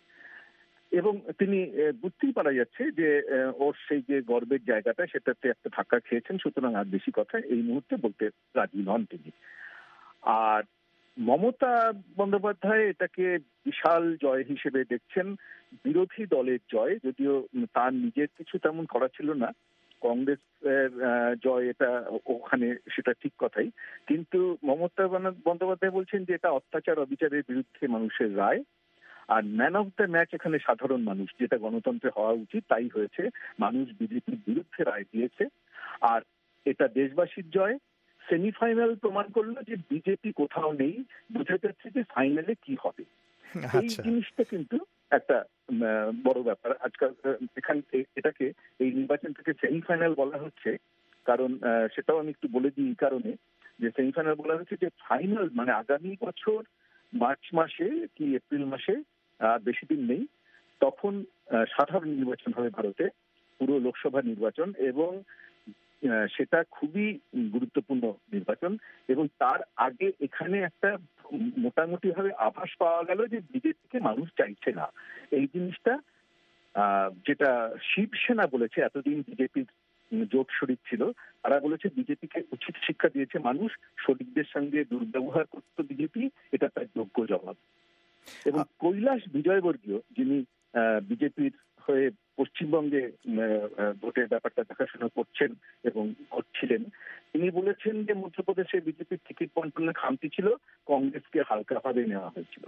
এবং তিনি বুঝতেই পারা যাচ্ছে যে ওর সেই যে গর্বের জায়গাটা সেটাতে একটা ধাক্কা খেয়েছেন, সুতরাং আর বেশি কথা এই মুহূর্তে বলতে রাজি নন তিনি। আর মমতা বন্দ্যোপাধ্যায় এটাকে বিশাল জয় হিসেবে দেখছেন, বিরোধী দলের জয়, যদিও তার নিজের কিছু তেমন করা ছিল না, কংগ্রেসের জয় এটা ওখানে, সেটা ঠিক কথাই। কিন্তু মমতা বন্দ্যোপাধ্যায় বলছেন যে এটা অত্যাচার অবিচারের বিরুদ্ধে মানুষের রায়, আর ম্যান অফ দ্য ম্যাচ এখানে সাধারণ মানুষ, যেটা গণতন্ত্রে হওয়া উচিত তাই হয়েছে। মানুষ বিজেপির বিরুদ্ধে রায় দিয়েছে, আর এটা দেশবাসীর জয়। সেমিফাইনাল প্রমাণ করলো যে বিজেপি কোথাও নেই, বোঝা যাচ্ছে যে ফাইনালে কি হবে। এই জিনিসটা কিন্তু একটা বড় ব্যাপার আজকাল। এটাকে এই নির্বাচনটাকে সেমিফাইনাল বলা হচ্ছে, কারণ সেটাও আমি একটু বলে দিই, এই কারণে যে সেমিফাইনাল বলা হচ্ছে যে ফাইনাল মানে আগামী বছর মার্চ মাসে কি এপ্রিল মাসে, বেশি দিন নেই, তখন সাধারণ নির্বাচন হবে ভারতে, পুরো লোকসভা নির্বাচন, এবং সেটা খুবই গুরুত্বপূর্ণ নির্বাচন। এবং তার আগে এখানে একটা মোটামুটি ভাবে আভাস পাওয়া গেল যে বিজেপিকে মানুষ চাইছে না। এই জিনিসটা যেটা শিবসেনা বলেছে, এতদিন বিজেপির জোট শরিক ছিল, তারা বলেছে বিজেপিকে উচিত শিক্ষা দিয়েছে মানুষ, শরিকদের সঙ্গে দুর্ব্যবহার করত বিজেপি, এটা তার যোগ্য জবাব। এবং কৈলাস বিজয়বর্গীয়, যিনি বিজেপির হয়ে পশ্চিমবঙ্গে ভোটের ব্যাপারটা দেখাশোনা করছেন এবং করছিলেন, তিনি বলেছেন যে মধ্যপ্রদেশে বিজেপির টিকিট বন্টনের খামতি ছিল, কংগ্রেসকে হালকাভাবে নেওয়া হয়েছিল।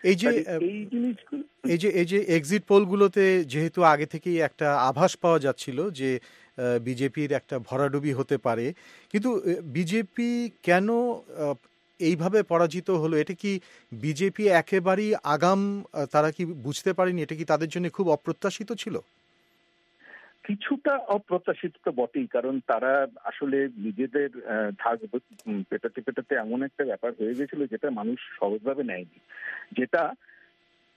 এই যে এক্সিট পোলগুলোতে যেহেতু আগে থেকেই একটা আভাস পাওয়া যাচ্ছিল যে বিজেপির একটা ভরাডুবি হতে পারে, কিন্তু বিজেপি কেন এইভাবে পরাজিত হলো? এটা কি বিজেপি একেবারেই আগাম, তারা কি বুঝতে পারেনি? এটা কি তাদের জন্য খুব অপ্রত্যাশিত ছিল? কিছুটা অপ্রত্যাশিত তো বটেই, কারণ তারা আসলে নিজেদের ধাক পেটাতে পেটাতে এমন একটা ব্যাপার হয়ে গেছিল যেটা মানুষ সহজভাবে নেয়নি, যেটা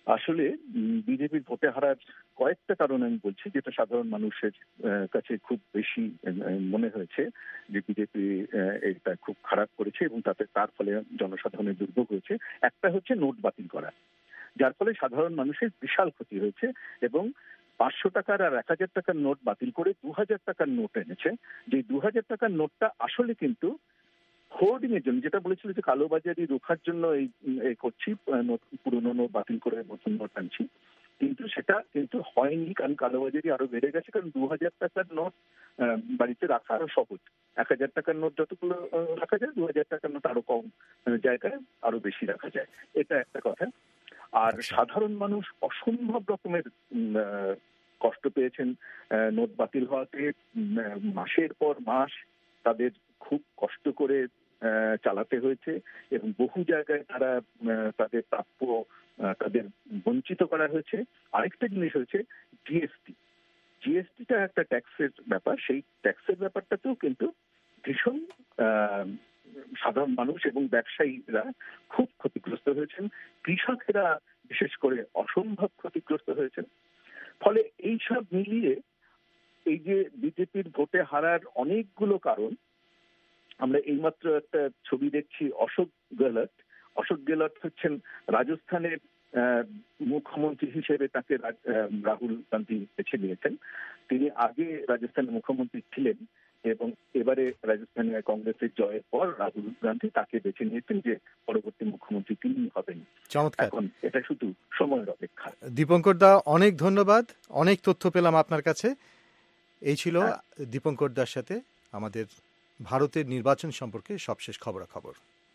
আসলে বিজেপির ভোটে হারার কয়েকটা কারণ আমি বলছি, যেটা সাধারণ মানুষের কাছে খুব বেশি মনে হয়েছে যে বিজেপি এটা খুব খারাপ করেছে এবং তার ফলে জনসাধারণের দুর্ভোগ হয়েছে। একটা হচ্ছে নোট বাতিল করা, যার ফলে সাধারণ মানুষের বিশাল ক্ষতি হয়েছে এবং 500 টাকার আর 1000 টাকার নোট বাতিল করে 2000 টাকার নোট এনেছে। যে 2000 টাকার নোটটা আসলে কিন্তু হোর্ডিং এর জন্য, যেটা বলেছিল যে কালোবাজারি রোখার জন্য এই করছি, পুরোনো নোট বাতিল করে নতুন নোট আনছি, কিন্তু সেটা কিন্তু হয়নি, কারণ কালোবাজারি আরো বেড়ে গেছে। কারণ 2000 টাকার নোট বাড়িতে রাখা আরো সহজ, 1000 টাকার নোট যতগুলো রাখা যায়, 2000 টাকার নোট আরো কম জায়গায় আরো বেশি রাখা যায়, এটা একটা কথা। আর সাধারণ মানুষ অসম্ভব রকমের কষ্ট পেয়েছেন নোট বাতিল হওয়াতে। মাসের পর মাস তাদের খুব কষ্ট করে চালাতে হয়েছে এবং বহু জায়গায় তারা তাদের প্রাপ্য তাদের বঞ্চিত করা হয়েছে। আরেকটা জিনিস হয়েছে জিএসটিটা একটা ট্যাক্সের ব্যাপার, সেই ট্যাক্সের ব্যাপারটাতেও কিন্তু ভীষণ সাধারণ মানুষ এবং ব্যবসায়ীরা খুব ক্ষতিগ্রস্ত হয়েছেন, কৃষকেরা বিশেষ করে অসম্ভব ক্ষতিগ্রস্ত হয়েছেন। ফলে এই সব মিলিয়ে এই যে বিজেপির ভোটে হারার অনেকগুলো কারণ, আমরা এইমাত্র একটা ছবি দেখছি অশোক গেহলট হচ্ছেন রাজস্থানের মুখ্যমন্ত্রী হিসেবে, তাকে রাহুল গান্ধী বেছে নিয়েছেন। তিনি আগে রাজস্থানের মুখ্যমন্ত্রী ছিলেন এবং এবারে রাজস্থানে কংগ্রেসের জয়ের পর রাহুল গান্ধী তাকে বেছে নিয়েছেন যে পরবর্তী মুখ্যমন্ত্রী তিনি হবেন। চমৎকার। এখন এটা শুধু সময়ের অপেক্ষা। দীপঙ্কর দা, অনেক ধন্যবাদ, অনেক তথ্য পেলাম আপনার কাছে। এই ছিল দীপঙ্কর দার সাথে আমাদের ভারতের নির্বাচন সম্পর্কে সবশেষ খবরাখবর।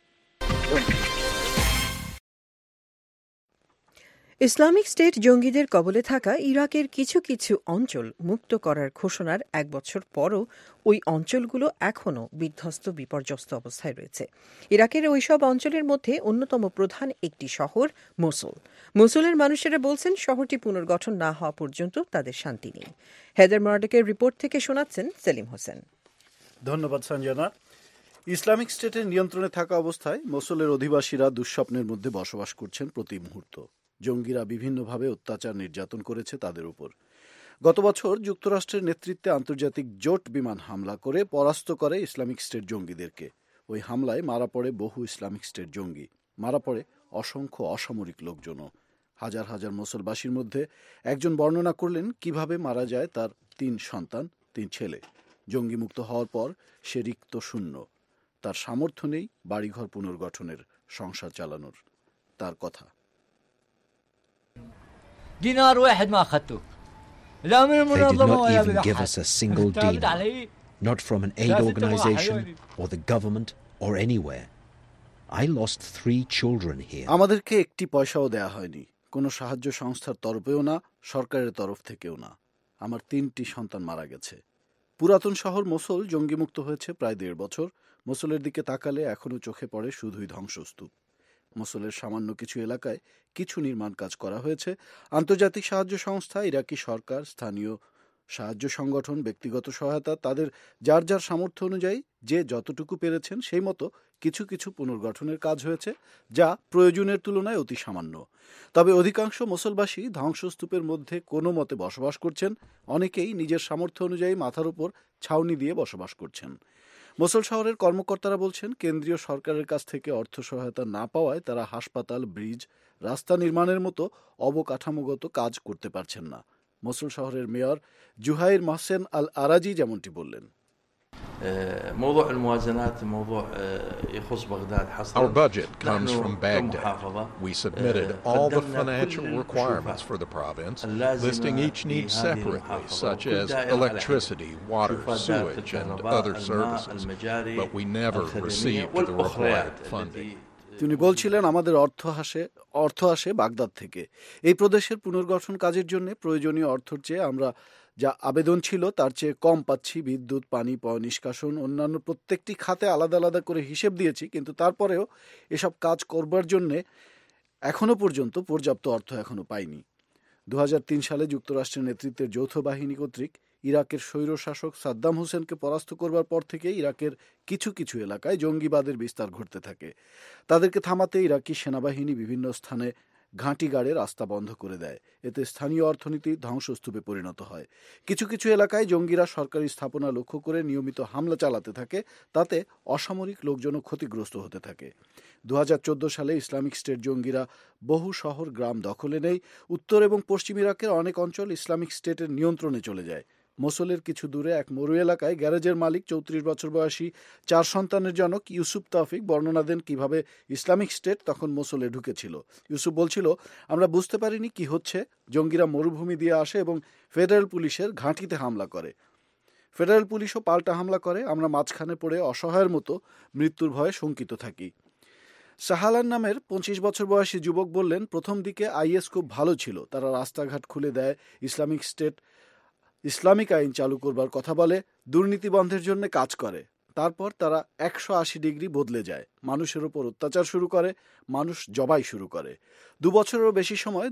ইসলামিক স্টেট জঙ্গিদের কবলে থাকা ইরাকের কিছু কিছু অঞ্চল মুক্ত করার ঘোষণার 1 বছর পরও ওই অঞ্চলগুলো এখনও বিধ্বস্ত বিপর্যস্ত অবস্থায় রয়েছে। ইরাকের ওইসব অঞ্চলের মধ্যে অন্যতম প্রধান একটি শহর মোসুলের মানুষেরা বলছেন শহরটি পুনর্গঠন না হওয়া পর্যন্ত তাদের শান্তি নেই। হেদার মার্ডকের রিপোর্ট থেকে শোনাচ্ছেন সেলিম হোসেন। ধন্যবাদ সঞ্জনা। ইসলামিক স্টেটের নিয়ন্ত্রণে থাকা অবস্থায় মোসুলের অধিবাসীরা দুঃস্বপ্নের মধ্যে বসবাস করছেন প্রতি মুহূর্ত। জঙ্গিরা বিভিন্নভাবে অত্যাচার নির্যাতন করেছে তাদের উপর। গত বছর যুক্তরাষ্ট্রের নেতৃত্বে আন্তর্জাতিক জোট বিমান হামলা করে পরাস্ত করে ইসলামিক স্টেট জঙ্গিদেরকে। ওই হামলায় মারা পড়ে বহু ইসলামিক স্টেট জঙ্গি, মারা পড়ে অসংখ্য অসামরিক লোকজনও। হাজার হাজার মোসলবাসীর মধ্যে একজন বর্ণনা করলেন কিভাবে মারা যায় তার 3 সন্তান, 3 ছেলে। জঙ্গিমুক্ত হওয়ার পর সে রিক্ত শূন্য, তার সামর্থ্য নেই বাড়িঘর পুনর্গঠনের, সংসার চালানোর। তার কথা, دينار واحد ما أخذته. لا من المنظمة ولا من أحد. They did not even give us a single dinar, not from an aid organization or the government or anywhere. I lost 3 children here. আমাদেরকে একটি পয়সাও দেয়া হয়নি, কোনো সাহায্য সংস্থার তরফেও না, সরকারের তরফ থেকেও না। আমার 3টি সন্তান মারা গেছে। পুরাতন শহর মোসুল জঙ্গিমুক্ত হয়েছে প্রায় 1.5 বছর। মোসুলের দিকে তাকালে এখনও চোখে পড়ে শুধুই ধ্বংসস্তূপ। মোসুলের সামান্য কিছু এলাকায় কিছু নির্মাণ কাজ করা হয়েছে। আন্তর্জাতিক সাহায্য সংস্থা, ইরাকি সরকার, স্থানীয় সাহায্য সংগঠন, ব্যক্তিগত সহায়তা, তাদের যার যার সামর্থ্য অনুযায়ী যে যতটুকু পেরেছেন সেই মতো কিছু কিছু পুনর্গঠনের কাজ হয়েছে, যা প্রয়োজনের তুলনায় অতি সামান্য। তবে অধিকাংশ মুসলবাসী ধ্বংসস্তূপের মধ্যে কোনো মতে বসবাস করছেন। অনেকেই নিজের সামর্থ্য অনুযায়ী মাথার উপর ছাউনি দিয়ে বসবাস করছেন। মোসুল শহরের কর্মকর্তারা বলছেন কেন্দ্রীয় সরকারের কাছ থেকে অর্থ সহায়তা না পাওয়ায় তারা হাসপাতাল, ব্রিজ, রাস্তা নির্মাণের মতো অবকাঠামোগত কাজ করতে পারছেন না। মোসুল শহরের mayor Zuhair Mohsen al Araji যেমনটি বললেন, Our budget comes from Baghdad. We submitted all the financial requirements for the province, listing each need separately, such as electricity, water, sewage, and other services, but we never received the required funding. তিনি বলছিলেন, আমাদের অর্থ আসে বাগদাদ থেকে। এই প্রদেশের পুনর্গঠন কাজের জন্য প্রয়োজনীয় অর্থের চেয়ে আমরা যা আবেদন ছিল তার চেয়ে কম পাচ্ছি। বিদ্যুৎ, পানি, নিষ্কাশন, অন্যান্য প্রত্যেকটি খাতে আলাদা আলাদা করে হিসেব দিয়েছি, কিন্তু তারপরেও এসব কাজ করবার জন্য এখনো পর্যন্ত পর্যাপ্ত অর্থ এখনো পাইনি। 2003 সালে যুক্তরাষ্ট্রের নেতৃত্বের যৌথ বাহিনী কর্তৃক ইরাকের স্বৈরশাসক সাদ্দাম হোসেনকে পরাস্ত করবার পর থেকে ইরাকের কিছু কিছু এলাকায় জঙ্গিবাদের বিস্তার ঘটতে থাকে। তাদেরকে থামাতে ইরাকি সেনাবাহিনী বিভিন্ন স্থানে ঘাঁটি গাড়ে রাস্তা বন্ধ করে দেয়। এতে স্থানীয় অর্থনীতি ধ্বংসস্তূপে পরিণত হয়। কিছু কিছু এলাকায় জঙ্গিরা সরকারি স্থাপনা লক্ষ্য করে নিয়মিত হামলা চালাতে থাকে, তাতে অসামরিক লোকজনও ক্ষতিগ্রস্ত হতে থাকে। 2014 সালে ইসলামিক স্টেট জঙ্গিরা বহু শহর গ্রাম দখলে নেয়। উত্তর এবং পশ্চিম ইরাকের অনেক অঞ্চল ইসলামিক স্টেটের নিয়ন্ত্রণে চলে যায়। মোসুলের কিছু দূরে এক মরু এলাকায় গ্যারেজের মালিক 34 বছর বয়সী 4 সন্তানের জনক ইউসুফ তৌফিক বর্ণনা দেন কিভাবে ইসলামিক স্টেট তখন মোসুলে ঢুকেছিল। ইউসুফ বলছিল, আমরা বুঝতে পারিনি কি হচ্ছে। জঙ্গিরা মরুভূমি দিয়ে আসে এবং ফেডারেল পুলিশের ঘাঁটিতে হামলা করে। ফেডারেল পুলিশও পাল্টা হামলা করে। আমরা মাঝখানে পড়ে অসহায়ের মতো মৃত্যুর ভয়ে শঙ্কিত থাকি। সাহালান নামের 25 বছর বয়সী যুবক বললেন, প্রথম দিকে আইএস খুব ভালো ছিল। তারা রাস্তাঘাট খুলে দেয়, ইসলামিক স্টেট ইসলামিক আইন চালু করবার কথা বলে, দুর্নীতি বন্ধের জন্য কাজ করে। তারপর তারা 180 ডিগ্রি বদলে যায়, মানুষের উপর অত্যাচার শুরু করে, মানুষ জবাই শুরু করে। 2 বছরেরও বেশি সময়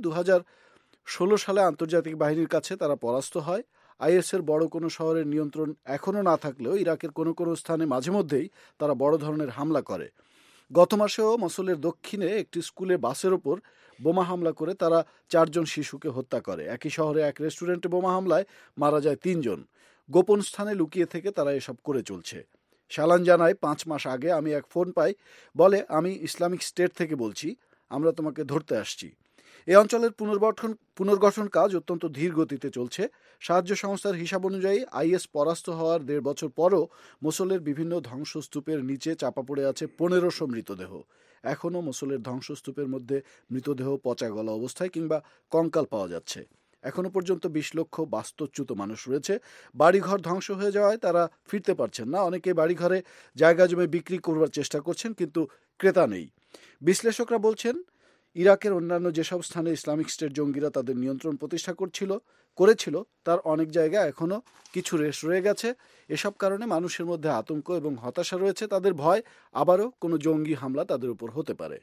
2016 সালে আন্তর্জাতিক বাহিনীর কাছে তারা পরাস্ত হয়। আইএসের বড় কোনো শহরের নিয়ন্ত্রণ এখনও না থাকলেও ইরাকের কোনো কোনো স্থানে মাঝে মধ্যেই তারা বড় ধরনের হামলা করে। গত মাসেও মসুলের দক্ষিণে একটি স্কুলে বাসের ওপর বোমা হামলা করে তারা 4 জন শিশুকে হত্যা করে। একই শহরে এক রেস্টুরেন্টে বোমা হামলায় মারা যায় 3 জন। গোপন স্থানে লুকিয়ে থেকে তারা এসব করে চলছে। শালান জানায়, 5 মাস আগে আমি এক ফোন পাই, বলে, আমি ইসলামিক স্টেট থেকে বলছি, আমরা তোমাকে ধরতে আসছি। এই অঞ্চলের পুনর্গঠন কাজ অত্যন্ত ধীর গতিতে চলছে। সাহায্য সংস্থার হিসাব অনুযায়ী আইএস পরাস্ত হওয়ার 1.5 বছর পরও মোসুলের বিভিন্ন ধ্বংসস্তূপের নিচে চাপা পড়ে আছে 1500 মৃতদেহ। এখনও মোসুলের ধ্বংসস্তূপের মধ্যে মৃতদেহ পচা গলা অবস্থায় কিংবা কঙ্কাল পাওয়া যাচ্ছে। এখনো পর্যন্ত 20 লক্ষ বাস্তুচ্যুত মানুষ রয়েছে। বাড়িঘর ধ্বংস হয়ে যাওয়ায় তারা ফিরতে পারছেন না। অনেকে বাড়িঘরে জায়গা জমি বিক্রি করবার চেষ্টা করছেন, কিন্তু ক্রেতা নেই। বিশ্লেষকরা বলছেন, ইরাকের অন্যান্য যেসব স্থানে ইসলামিক স্টেট জঙ্গিরা তাদের নিয়ন্ত্রণ প্রতিষ্ঠা করেছিল তার অনেক জায়গা এখনও কিছু রেশ রয়ে গেছে। এসব কারণে মানুষের মধ্যে আতঙ্ক এবং হতাশা রয়েছে। তাদের ভয় আবারও কোনো জঙ্গি হামলা তাদের উপর হতে পারে।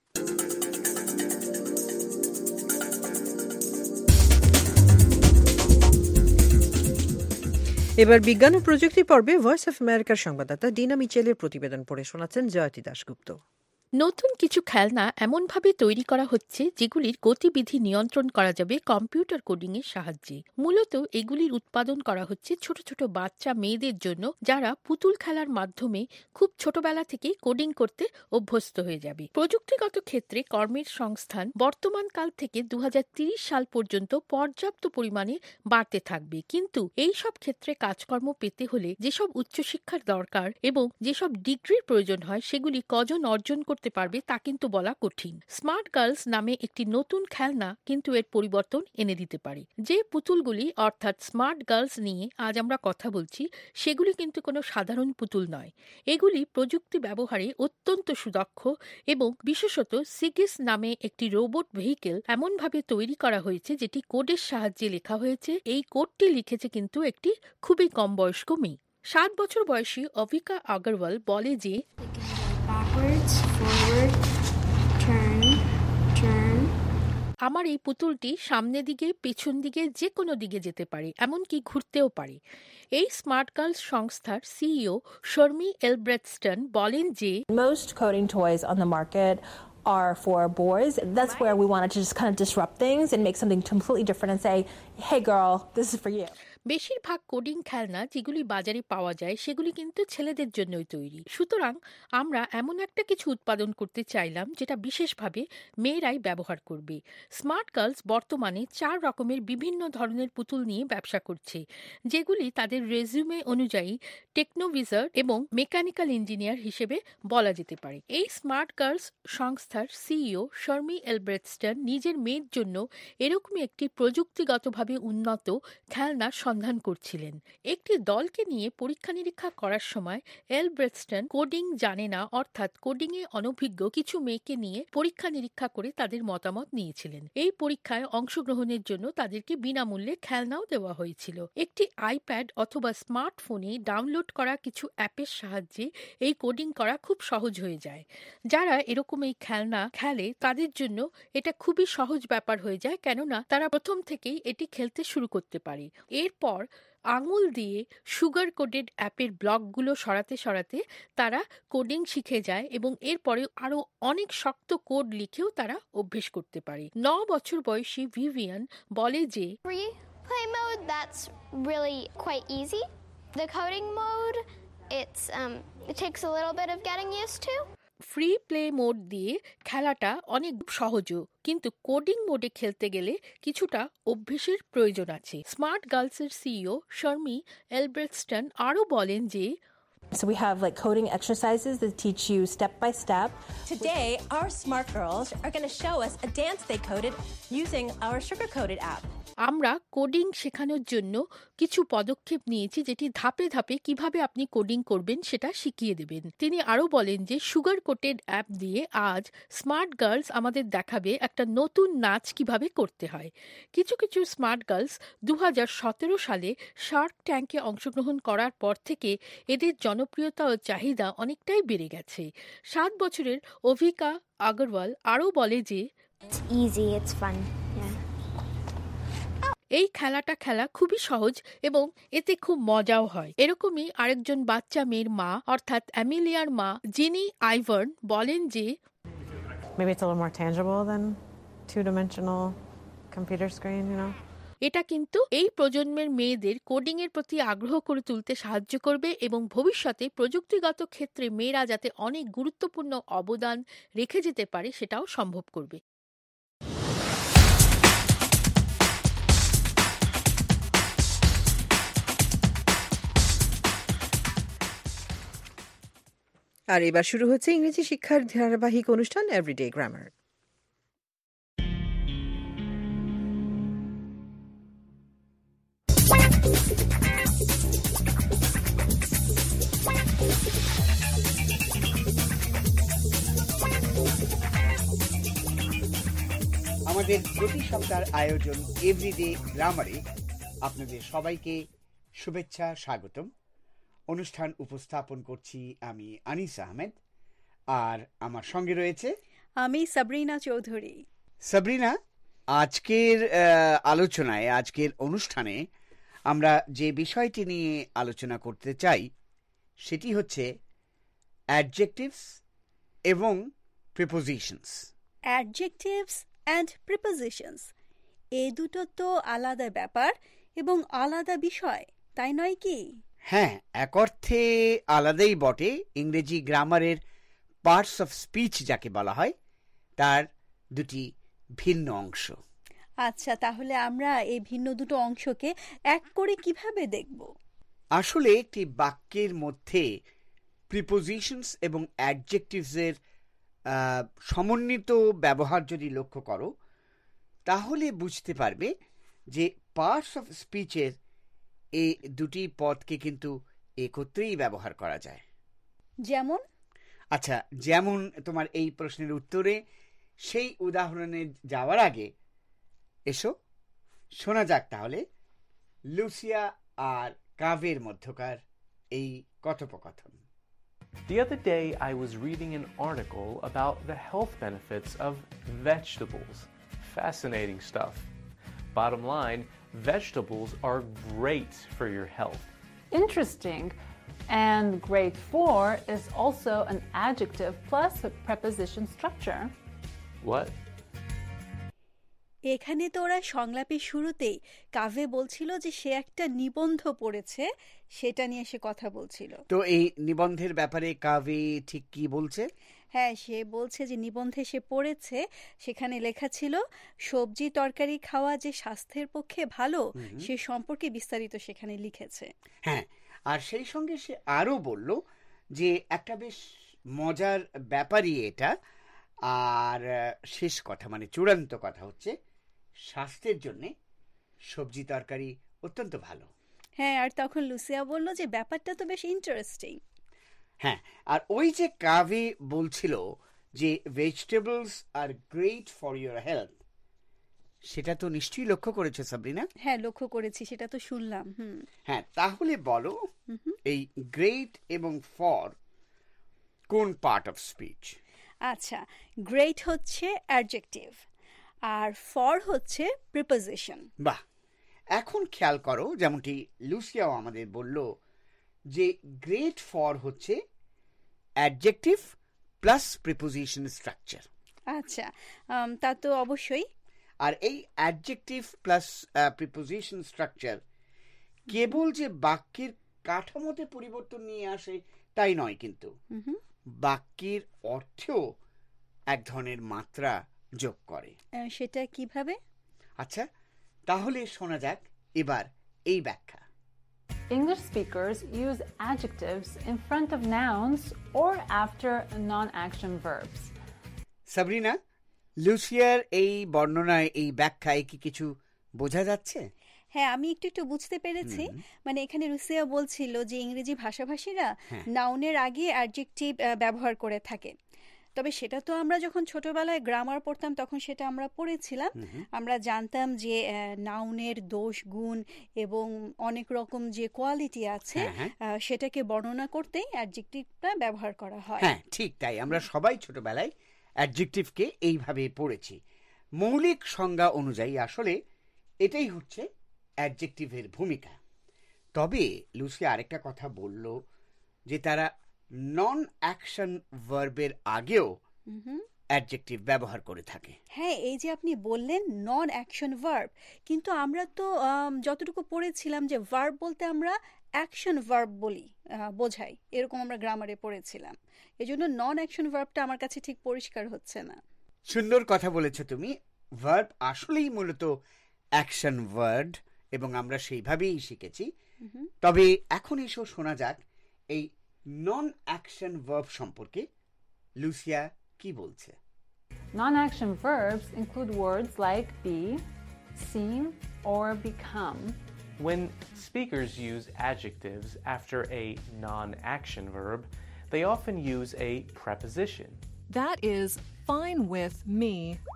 এবার বিজ্ঞান ও প্রযুক্তি পর্বে ভয়েস অফ আমেরিকার সংবাদদাতা ডিনা মিচেলের প্রতিবেদন পড়ে শোনাচ্ছেন জয়তী দাশগুপ্ত। নতুন কিছু খেলনা এমনভাবে তৈরি করা হচ্ছে যেগুলির গতিবিধি নিয়ন্ত্রণ করা যাবে কম্পিউটার কোডিং এর সাহায্যে। মূলত এগুলির উৎপাদন করা হচ্ছে ছোট ছোট বাচ্চা মেয়েদের জন্য, যারা পুতুল খেলার মাধ্যমে খুব ছোটবেলা থেকে কোডিং করতে অভ্যস্ত হয়ে যাবে। প্রযুক্তিগত ক্ষেত্রে কর্মের সংস্থান বর্তমান কাল থেকে 2030 সাল পর্যন্ত পর্যাপ্ত পরিমাণে বাড়তে থাকবে। কিন্তু এই সব ক্ষেত্রে কাজকর্ম পেতে হলে যেসব উচ্চশিক্ষার দরকার এবং যেসব ডিগ্রির প্রয়োজন হয় সেগুলি কজন অর্জন করতে পারবে তা কিন্তু বলা কঠিন। স্মার্ট গার্লস নামে একটি নতুন খেলনা কিন্তু এর পরিবর্তন এনে দিতে পারে। যে পুতুলগুলি অর্থাৎ স্মার্ট গার্লস নিয়ে আজ আমরা কথা বলছি, সেগুলি কিন্তু কোনো সাধারণ পুতুল নয়। এগুলি প্রযুক্তি ব্যবহারে অত্যন্ত সুদক্ষ এবং বিশেষত সিগিস নামে একটি রোবট ভেহিকেল এমনভাবে তৈরি করা হয়েছে যেটি কোডের সাহায্যে লেখা হয়েছে। এই কোডটি লিখেছে কিন্তু একটি খুবই কম বয়স্ক মেয়ে। 7 বছর বয়সী অভিকা আগরওয়াল বলে যে, আমার এই পুতুলটি সামনে দিকে, পেছন দিকে, যে কোনো দিকে যেতে পারে, এমনকি ঘুরতেও পারে। এই স্মার্ট গার্লস সংস্থার সিইও শর্মি এলব্রেটস্টন বলেন যে, most coding toys on the market are for boys. That's where we wanted to just kind of disrupt things and make something completely different and say, hey girl, this is for you. বেশিরভাগ কোডিং খেলনা যেগুলি বাজারে পাওয়া যায় সেগুলি কিন্তু ছেলেদের জন্যই তৈরি। সুতরাং আমরা এমন একটা কিছু উৎপাদন করতে চাইলাম যেটা বিশেষভাবে মেয়েরাই ব্যবহার করবে। স্মার্ট গার্লস বর্তমানে 4 রকমের বিভিন্ন ধরনের পুতুল নিয়ে ব্যবসা করছে, যেগুলি তাদের রেজিউমে অনুযায়ী টেকনোভিজার এবং মেকানিক্যাল ইঞ্জিনিয়ার হিসেবে বলা যেতে পারে। এই স্মার্ট গার্লস সংস্থার সিইও শর্মি এলব্রেটস্টন নিজের মেয়ের জন্য এরকমই একটি প্রযুক্তিগতভাবে উন্নত খেলনা সন্ধান করছিলেন। একটি দলকে নিয়ে পরীক্ষা নিরীক্ষা করার সময় এলব্রেটস্টন কোডিং জানে না, অর্থাৎ কোডিংয়ে অনভিজ্ঞ কিছু মেয়েকে নিয়ে পরীক্ষা নিরীক্ষা করে তাদের মতামত নিয়েছিলেন। এই পরীক্ষায় অংশগ্রহণের জন্য তাদেরকে বিনামূল্যে খেলনাও দেওয়া হয়েছিল। একটি আইপ্যাড অথবা স্মার্টফোনে ডাউনলোড করা কিছু অ্যাপের সাহায্যে এই কোডিং করা খুব সহজ হয়ে যায়। যারা এরকম এই খেলনা খেলে তাদের জন্য এটা খুবই সহজ ব্যাপার হয়ে যায়, কেননা তারা প্রথম থেকেই এটি খেলতে শুরু করতে পারে। এরপর আঙুল দিয়ে সুগার কোডেড অ্যাপের ব্লকগুলো সরাতে তারা কোডিং শিখে যায় এবং এরপরে আরো অনেক শক্ত কোড লিখেও তারা অভ্যেস করতে পারে। 9 বছর বয়সী ভিভিয়ান বলে যে Free play mode, that's really quite easy. The coding mode, it takes a little bit of getting used to. Free play mode দিয়ে খেলাটা অনেক সহজও, কিন্তু কোডিং মোডে খেলতে গেলে কিছুটা অভ্যেসের প্রয়োজন আছে। স্মার্ট গার্লসের সিইও শর্মি এলব্রেক্সটন আরও বলেন যে So we have like coding exercises that teach you step by step. Today, our smart girls are going to show us a dance they coded using our sugar coded app. আমরা কোডিং শেখানোর জন্য কিছু পদক্ষেপ নিয়েছি, যেটি ধাপে ধাপে কিভাবে আপনি কোডিং করবেন সেটা শিখিয়ে দেবেন। তিনি আরও বলেন যে সুগার কোটেড অ্যাপ দিয়ে আজ স্মার্ট গার্লস আমাদের দেখাবে একটা নতুন নাচ কিভাবে করতে হয়। কিছু কিছু স্মার্ট গার্লস 2017 সালে শার্ক ট্যাঙ্কে অংশগ্রহণ করার পর থেকে এদের জনপ্রিয়তা ও চাহিদা অনেকটাই বেড়ে গেছে। 7 বছরের অভিকা আগরওয়াল আরও বলে যে It's easy, it's fun. Yeah. এই খেলাটা খেলা খুবই সহজ এবং এতে খুব মজাও হয়। এরকমই আরেকজন বাচ্চা মেয়ের মা অর্থাৎ অ্যামিলিয়ার মা জিনি আইভার্ন বলেন যে Maybe it's a little more tangible than two-dimensional computer screen, you know? এটা কিন্তু এই প্রজন্মের মেয়েদের কোডিং এর প্রতি আগ্রহ করে তুলতে সাহায্য করবে এবং ভবিষ্যতে প্রযুক্তিগত ক্ষেত্রে মেয়েরা যাতে অনেক গুরুত্বপূর্ণ অবদান রেখে যেতে পারে সেটাও সম্ভব করবে। আর এবার শুরু হচ্ছে ইংরেজি শিক্ষার ধারাবাহিক অনুষ্ঠান এভরিডে গ্রামার। আমাদের প্রতি সপ্তাহের আয়োজন এভরিডে গ্রামারে আপনাদের সবাইকে শুভেচ্ছা, স্বাগতম। অনুষ্ঠান উপস্থাপন করছি আমি আনিস আহমেদ, আর আমার সঙ্গে রয়েছে আমি সাবরিনা চৌধুরী। সাবরিনা, আজকের আলোচনায়, আজকের অনুষ্ঠানে আমরা যে বিষয়টি নিয়ে আলোচনা করতে চাই সেটি হচ্ছে অ্যাডজেক্টিভস এবং প্রিপোজিশনস। অ্যাডজেক্টিভস অ্যান্ড প্রিপোজিশনস এই দুটো তো আলাদা ব্যাপার এবং আলাদা বিষয়, তাই নয় কি? হ্যাঁ, এক অর্থে আলাদাই বটে। ইংরেজি গ্রামারের পার্টস অফ স্পিচ যাকে বলা হয় তার দুটি ভিন্ন অংশ। আচ্ছা, তাহলে আমরা এই ভিন্ন দুটো অংশকে এক করে কিভাবে দেখব? আসলে একটি বাক্যের মধ্যে প্রিপোজিশনস এবং অ্যাডজেক্টিভসের সমন্বিত ব্যবহার যদি লক্ষ্য করো তাহলে বুঝতে পারবে যে পার্টস অফ স্পিচের এই দুটি পদকে কিন্তু একত্রেই ব্যবহার করা যায়। যেমন? আচ্ছা, যেমন তোমার এই প্রশ্নের উত্তরে সেই উদাহরণে যাওয়ার আগে এসো শোনা যাক তাহলে লুসিয়া আর কাভের মধ্যকার এই কথোপকথন। The other day I was reading an article about the health benefits of vegetables. Fascinating stuff. Bottom line, vegetables are great for your health. Interesting. And great for is also an adjective plus a preposition structure. What? এখানে তো ওরা সংলাপের শুরুতেই কাভে বলছিল যে সে একটা নিবন্ধ পড়েছে, সেটা নিয়ে সে কথা বলছিল। তো এই নিবন্ধের ব্যাপারে কাভে ঠিক কি বলছে? হ্যাঁ, সে বলছে যে নিবন্ধে সে পড়েছে, সেখানে লেখা ছিল সবজি তরকারি খাওয়া যে স্বাস্থ্যের পক্ষে ভালো সে সম্পর্কে বিস্তারিত সেখানে লিখেছে। হ্যাঁ, আর সেই সঙ্গে সে আরও বলল যে একটা বেশ মজার ব্যাপারই এটা, আর শেষ কথা মানে চূড়ান্ত কথা হচ্ছে স্বাস্থ্যের জন্যে সবজি তরকারি অত্যন্ত ভালো। হ্যাঁ, আর তখন লুসিয়া বলল যে ব্যাপারটা তো বেশ ইন্টারেস্টিং। হ্যাঁ, আর ওই যে কাভে বলছিল যে vegetables are great for your health, সেটা তো নিশ্চয়ই লক্ষ্য করেছো সাবরিনা? হ্যাঁ, লক্ষ্য করেছি, সেটা তো শুনলাম। হ্যাঁ, তাহলে বলো এই গ্রেট এবং ফর কোন পার্ট অফ স্পিচ? আচ্ছা, গ্রেট হচ্ছে অ্যাডজেক্টিভ আর ফর হচ্ছে প্রিপোজিশন। বাহ, এখন খেয়াল করো, যেমনটি লুসিয়াও আমাদের বলল, যে গ্রেট ফর হচ্ছে অ্যাডজেক্টিভ প্লাস প্রিপোজিশন স্ট্রাকচার। আচ্ছা, তা তো অবশ্যই। আর এই অ্যাডজেক্টিভ প্লাস প্রিপোজিশন স্ট্রাকচার কেবল যে বাক্যের কাঠামোতে পরিবর্তন নিয়ে আসে তাই নয়, কিন্তু বাক্যের অর্থেও এক ধরনের মাত্রা যোগ করে। সেটা কিভাবে? আচ্ছা, তাহলে শোনা যাক এবার এই ব্যাখ্যা। English speakers use adjectives in front of nouns or after non-action verbs. Sabrina, লুসিয়ার এই বর্ণনায়, এই ব্যাখ্যায় কি কিছু বোঝা যাচ্ছে? হ্যাঁ, আমি একটু বুঝতে পেরেছি। মানে এখানে লুসিয়া বলছিল যে ইংরেজি ভাষাভাষীরা নাউনের আগে অ্যাডজেক্টিভ ব্যবহার করে থাকে। তবে সেটা তো আমরা যখন ছোটবেলায় গ্রামার পড়তাম তখন সেটা আমরা পড়েছিলাম। আমরা জানতাম যে নাউনের দোষ গুণ এবং অনেক রকম যে কোয়ালিটি আছে সেটাকে বর্ণনা করতেই অ্যাডজেক্টিভটা ব্যবহার করা হয়। হ্যাঁ, ঠিক তাই। আমরা সবাই ছোটবেলায় অ্যাডজেক্টিভকে এইভাবে পড়েছি। মৌলিক সংজ্ঞা অনুযায়ী আসলে এটাই হচ্ছে অ্যাডজেক্টিভের ভূমিকা। তবে লুসিয়া আরেকটা কথা বলল যে তারা নন অ্যাকশন ভার্বের আগেও অ্যাডজেক্টিভ ব্যবহার করে থাকে। হ্যাঁ, এই যে আপনি বললেন নন অ্যাকশন ভার্ব, কিন্তু আমরা তো যতটুকু পড়েছিলাম যে ভার্ব বলতে আমরা অ্যাকশন ভার্ব বলি, বোঝাই, এরকম আমরা গ্রামারে পড়েছিলাম। এজন্য নন অ্যাকশন ভার্বটা আমার কাছে ঠিক পরিষ্কার হচ্ছে না। সুন্দর কথা বলেছো তুমি। ভার্ব আসলেই মূলত অ্যাকশন ওয়ার্ড এবং আমরা সেইভাবেই শিখেছি। তবে এখন এসো শোনা যাক এই নন অ্যাকশন ভার্ব সম্পর্কে লুসিয়া কি বলছে। Non-action verbs include words like be, seem, or become. When speakers use adjectives after a non-action verb, they often use a preposition. That is fine with me.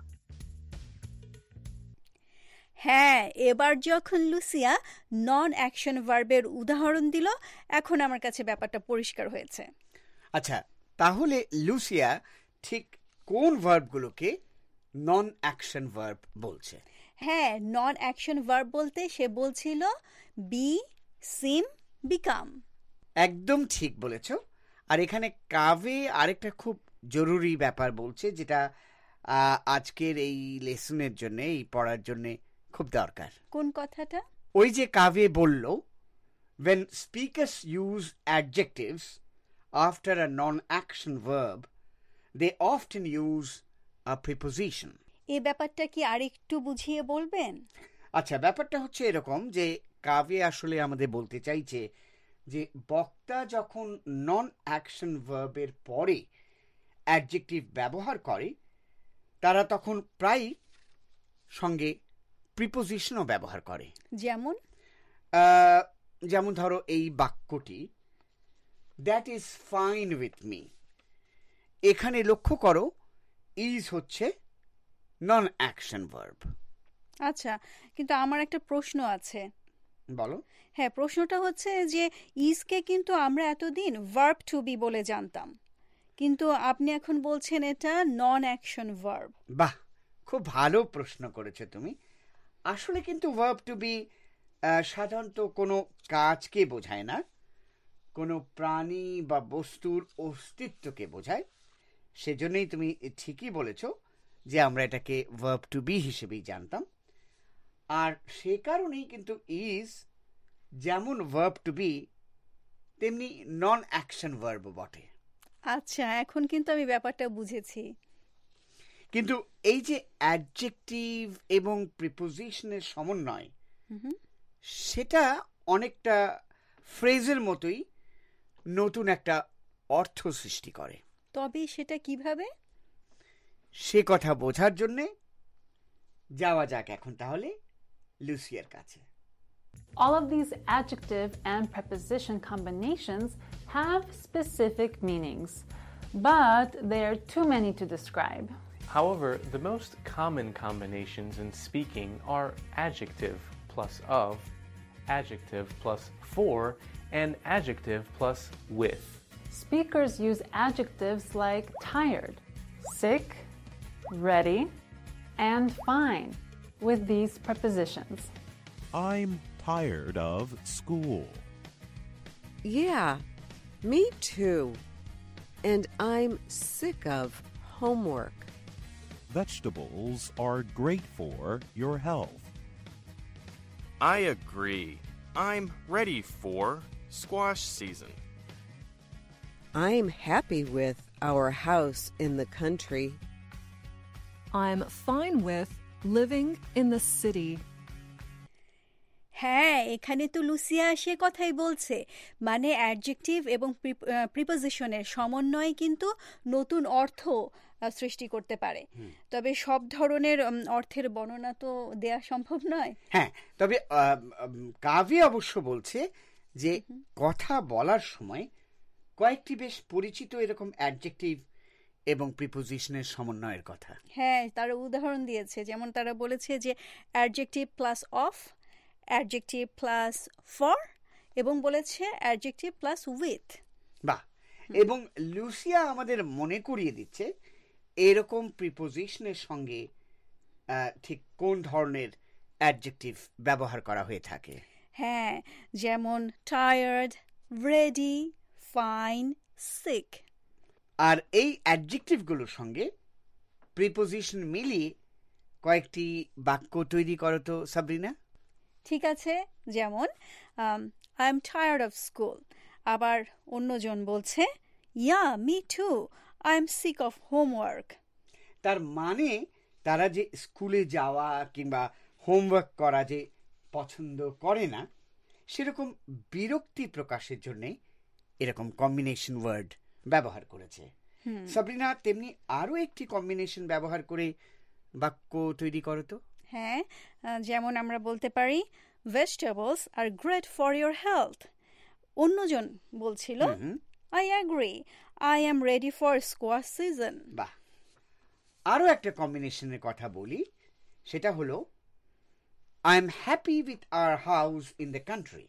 হ্যাঁ, এবার যখন লুসিয়া নন অ্যাকশন ভার্বের উদাহরণ দিল, এখন আমার কাছে ব্যাপারটা পরিষ্কার হয়েছে। আচ্ছা, তাহলে লুসিয়া ঠিক কোন ভার্বগুলোকে নন অ্যাকশন ভার্ব বলছে? হ্যাঁ, নন অ্যাকশন ভার্ব বলতে সে বলছিল বি, সিম, বিকাম। একদম ঠিক বলেছ। আর এখানে কাভে আরেকটা খুব জরুরি ব্যাপার বলছে, যেটা আজকের এই লেসনের জন্য, এই পড়ার জন্য খুব দরকার। কোন কথাটা? ওই যে কাভে বলল, when speakers use adjectives after a non-action verb, they often use a preposition. এই ব্যাপারটা কি আরেকটু বুঝিয়ে বলবেন? আচ্ছা, ব্যাপারটা হচ্ছে এরকম যে কাভে আসলে আমাদের বলতে চাইছে যে বক্তা যখন নন অ্যাকশন ভার্বের পরে অ্যাডজেক্টিভ ব্যবহার করে, তারা তখন প্রায় সঙ্গে প্রিপোজিশনও ব্যবহার করে। যেমন ধরো এই বাক্যটি, that is fine with me. এখানে লক্ষ্য করো ইজ হচ্ছে নন অ্যাকশন ভার্ব। আচ্ছা, কিন্তু আমার একটা প্রশ্ন আছে। বলো। হ্যাঁ, প্রশ্নটা হচ্ছে যে ইজকে কিন্তু আমরা এতদিন ভার্ব টু বি বলে জানতাম, কিন্তু আপনি এখন বলছেন এটা নন অ্যাকশন ভার্ব। বাহ, খুব ভালো প্রশ্ন করেছো তুমি। আসলে কিন্তু ভার্ব টু বি সাধারণত কোনো কাজকে বোঝায় না, কোনো প্রাণী বা বস্তুর অস্তিত্বকে বোঝায়। সেজন্যই তুমি ঠিকই বলেছ যে আমরা এটাকে ভার্ব টু বি হিসেবেই জানতাম। আর সে কারণেই কিন্তু ইজ যেমন ভার্ব টু বি তেমনি নন অ্যাকশন ভার্ব বটে। আচ্ছা, এখন কিন্তু আমি ব্যাপারটা বুঝেছি। কিন্তু এই যে অ্যাডজেক্টিভ এবং প্রিপোজিশনের সমন্বয়, সেটা অনেকটা ফ্রেজের মতোই নতুন একটা অর্থ সৃষ্টি করে। তবে সেটা কিভাবে? সে কথা বোঝার জন্যে যাওয়া যাক এখন তাহলে লুসিয়ার কাছে। All of these adjective and preposition combinations have specific meanings, but there are too many to describe. However, the most common combinations in speaking are adjective plus of, adjective plus for, and adjective plus with. Speakers use adjectives like tired, sick, ready, and fine with these prepositions. I'm tired of school. Yeah, me too. And I'm sick of homework. Vegetables are great for your health. I agree. I'm ready for squash season. I'm happy with our house in the country. I'm fine with living in the city. হ্যাঁ, এখানে তো লুসিয়া সে কথাই বলছে, মানে অ্যাডজেক্টিভ এবং প্রিপোজিশনের সমন্বয়ে কিন্তু নতুন অর্থ সৃষ্টি করতে পারে। তবে সব ধরনের অর্থের বর্ণনা তো দেয়া সম্ভব নয়। হ্যাঁ, তবে কাভি অবশ্য বলছে যে কথা বলার সময় কয়েকটি বেশ পরিচিত এরকম অ্যাডজেক্টিভ এবং প্রিপোজিশনের সমন্বয়ের কথা। হ্যাঁ, তারা উদাহরণ দিয়েছে, যেমন তারা বলেছে যে adjective plus of, adjective plus for এবং বলেছে অ্যাডজেক্টিভ প্লাস উইথ। বাহ, এবং লুসিয়া আমাদের মনে করিয়ে দিচ্ছে এরকম প্রিপোজিশনের সঙ্গে ঠিক কোন ধরনের অ্যাডজেক্টিভ ব্যবহার করা হয়ে থাকে। হ্যাঁ, যেমন টায়ার্ড, রেডি, ফাইন, সিক। আর এই অ্যাডজেক্টিভগুলোর সঙ্গে প্রিপোজিশন মিলিয়ে কয়েকটি বাক্য তৈরি করো তো সাবরিনা। ঠিক আছে, যেমন I am tired of school, আবার অন্যজন বলছে yeah me too, I am sick of homework. তার মানে তারা যে স্কুলে যাওয়া কিংবা হোমওয়ার্ক করা যে পছন্দ করে না, সেরকম বিরক্তি প্রকাশের জন্য এরকম কম্বিনেশন ওয়ার্ড ব্যবহার করেছে। সাবরিনা, তেমনি আরো একটি কম্বিনেশন ব্যবহার করে বাক্য তৈরি করো তো। হ্যাঁ, যেমন আমরা বলতে পারি vegetables are great for your health. অন্যজন বলছিল I agree, I am ready for squash season. বাহ, আরো একটা কম্বিনেশনের কথা বলি, সেটা হলো I am happy with our house in the country,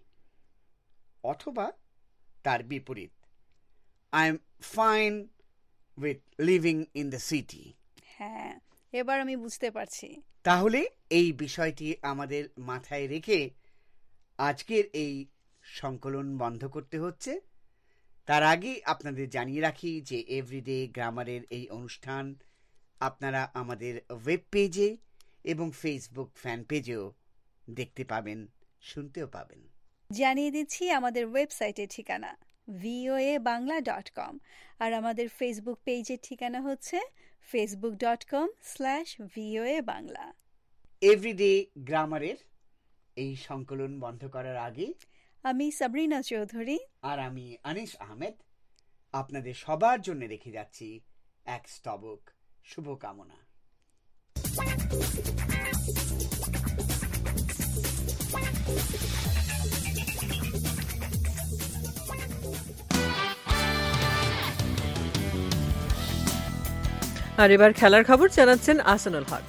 অথবা তার বিপরীত I am fine with living in the city. হ্যাঁ, এবার আমি বুঝতে পারছি। তাহলে এই বিষয়টি আমাদের মাথায় রেখে আজকের এই সংকলন বন্ধ করতে হচ্ছে। তার আগে আপনাদের জানিয়ে রাখি যে এভরিডে গ্রামারের এই অনুষ্ঠান আপনারা আমাদের ওয়েব পেজে এবং ফেসবুক ফ্যান পেজেও দেখতে পাবেন, শুনতেও পাবেন। জানিয়ে দিচ্ছি আমাদের ওয়েবসাইটের ঠিকানা voabangla.com, আর আমাদের ফেসবুক পেজের ঠিকানা হচ্ছে facebook.com/voabangla। এভরিডে গ্রামারের এই সংকলন বন্ধ করার আগে আমি সাবরিনা চৌধুরী আর আমি আনিস আহমেদ আপনাদের সবার জন্য রেখে যাচ্ছি এক স্তবক শুভকামনা। আর এবার খেলার খবর জানাচ্ছেন আসানুল হক।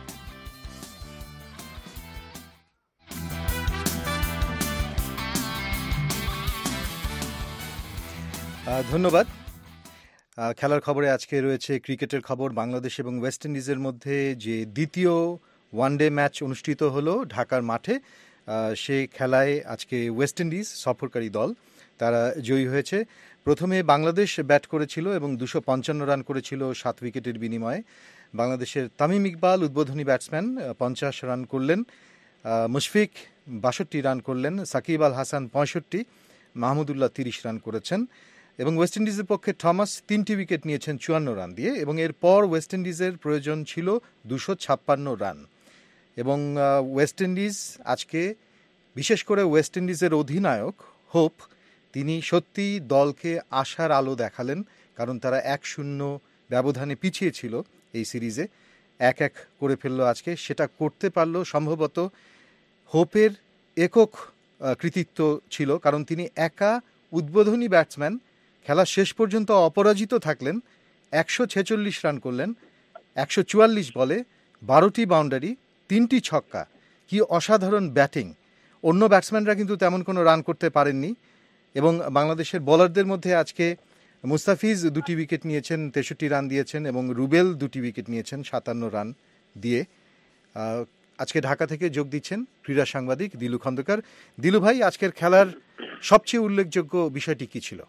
ধন্যবাদ। খেলার খবরে আজকে রয়েছে ক্রিকেটের খবর। বাংলাদেশ এবং ওয়েস্ট ইন্ডিজের মধ্যে যে দ্বিতীয় ওয়ানডে ম্যাচ অনুষ্ঠিত হলো ঢাকার মাঠে, সেই খেলায় আজকে ওয়েস্ট ইন্ডিজ সফরকারী দল তারা জয়ী হয়েছে। প্রথমে বাংলাদেশ ব্যাট করেছিল এবং 255 রান করেছিল 7 উইকেটের বিনিময়ে। বাংলাদেশের তামিম ইকবাল উদ্বোধনী ব্যাটসম্যান 50 রান করলেন, মুশফিক 62 রান করলেন, সাকিব আল হাসান 65, মাহমুদুল্লাহ 30 রান করেছেন এবং ওয়েস্ট ইন্ডিজের পক্ষে থমাস 3টি উইকেট নিয়েছেন 54 রান দিয়ে। এবং এরপর ওয়েস্ট ইন্ডিজের প্রয়োজন ছিল 256 রান এবং ওয়েস্ট ইন্ডিজ আজকে বিশেষ করে ওয়েস্ট ইন্ডিজের অধিনায়ক হোপ, তিনি সত্যি দলকে আশার আলো দেখালেন, কারণ তারা 1-0 ব্যবধানে পিছিয়ে ছিল এই সিরিজে, 1-1 করে ফেললো আজকে। সেটা করতে পারলো সম্ভবত হোপের একক কৃতিত্ব ছিল, কারণ তিনি একা উদ্বোধনী ব্যাটসম্যান, খেলা শেষ পর্যন্ত অপরাজিত থাকলেন, 146 রান করলেন, 144 বলে 12টি বাউন্ডারি, 3টি ছক্কা। কি অসাধারণ ব্যাটিং! অন্য ব্যাটসম্যানরা কিন্তু তেমন কোনো রান করতে পারেননি। এবং বাংলাদেশের বোলারদের মধ্যে আজকে মুস্তাফিজ 2টি উইকেট নিয়েছেন, 63 রান দিয়েছেন এবং রুবেল 2টি উইকেট নিয়েছেন 57 রান দিয়ে। আজকে ঢাকা থেকে যোগ দিচ্ছেন ক্রীড়া সাংবাদিক দিলু খন্দকার। দিলু ভাই, আজকের খেলার সবচেয়ে উল্লেখযোগ্য বিষয়টি কি ছিল?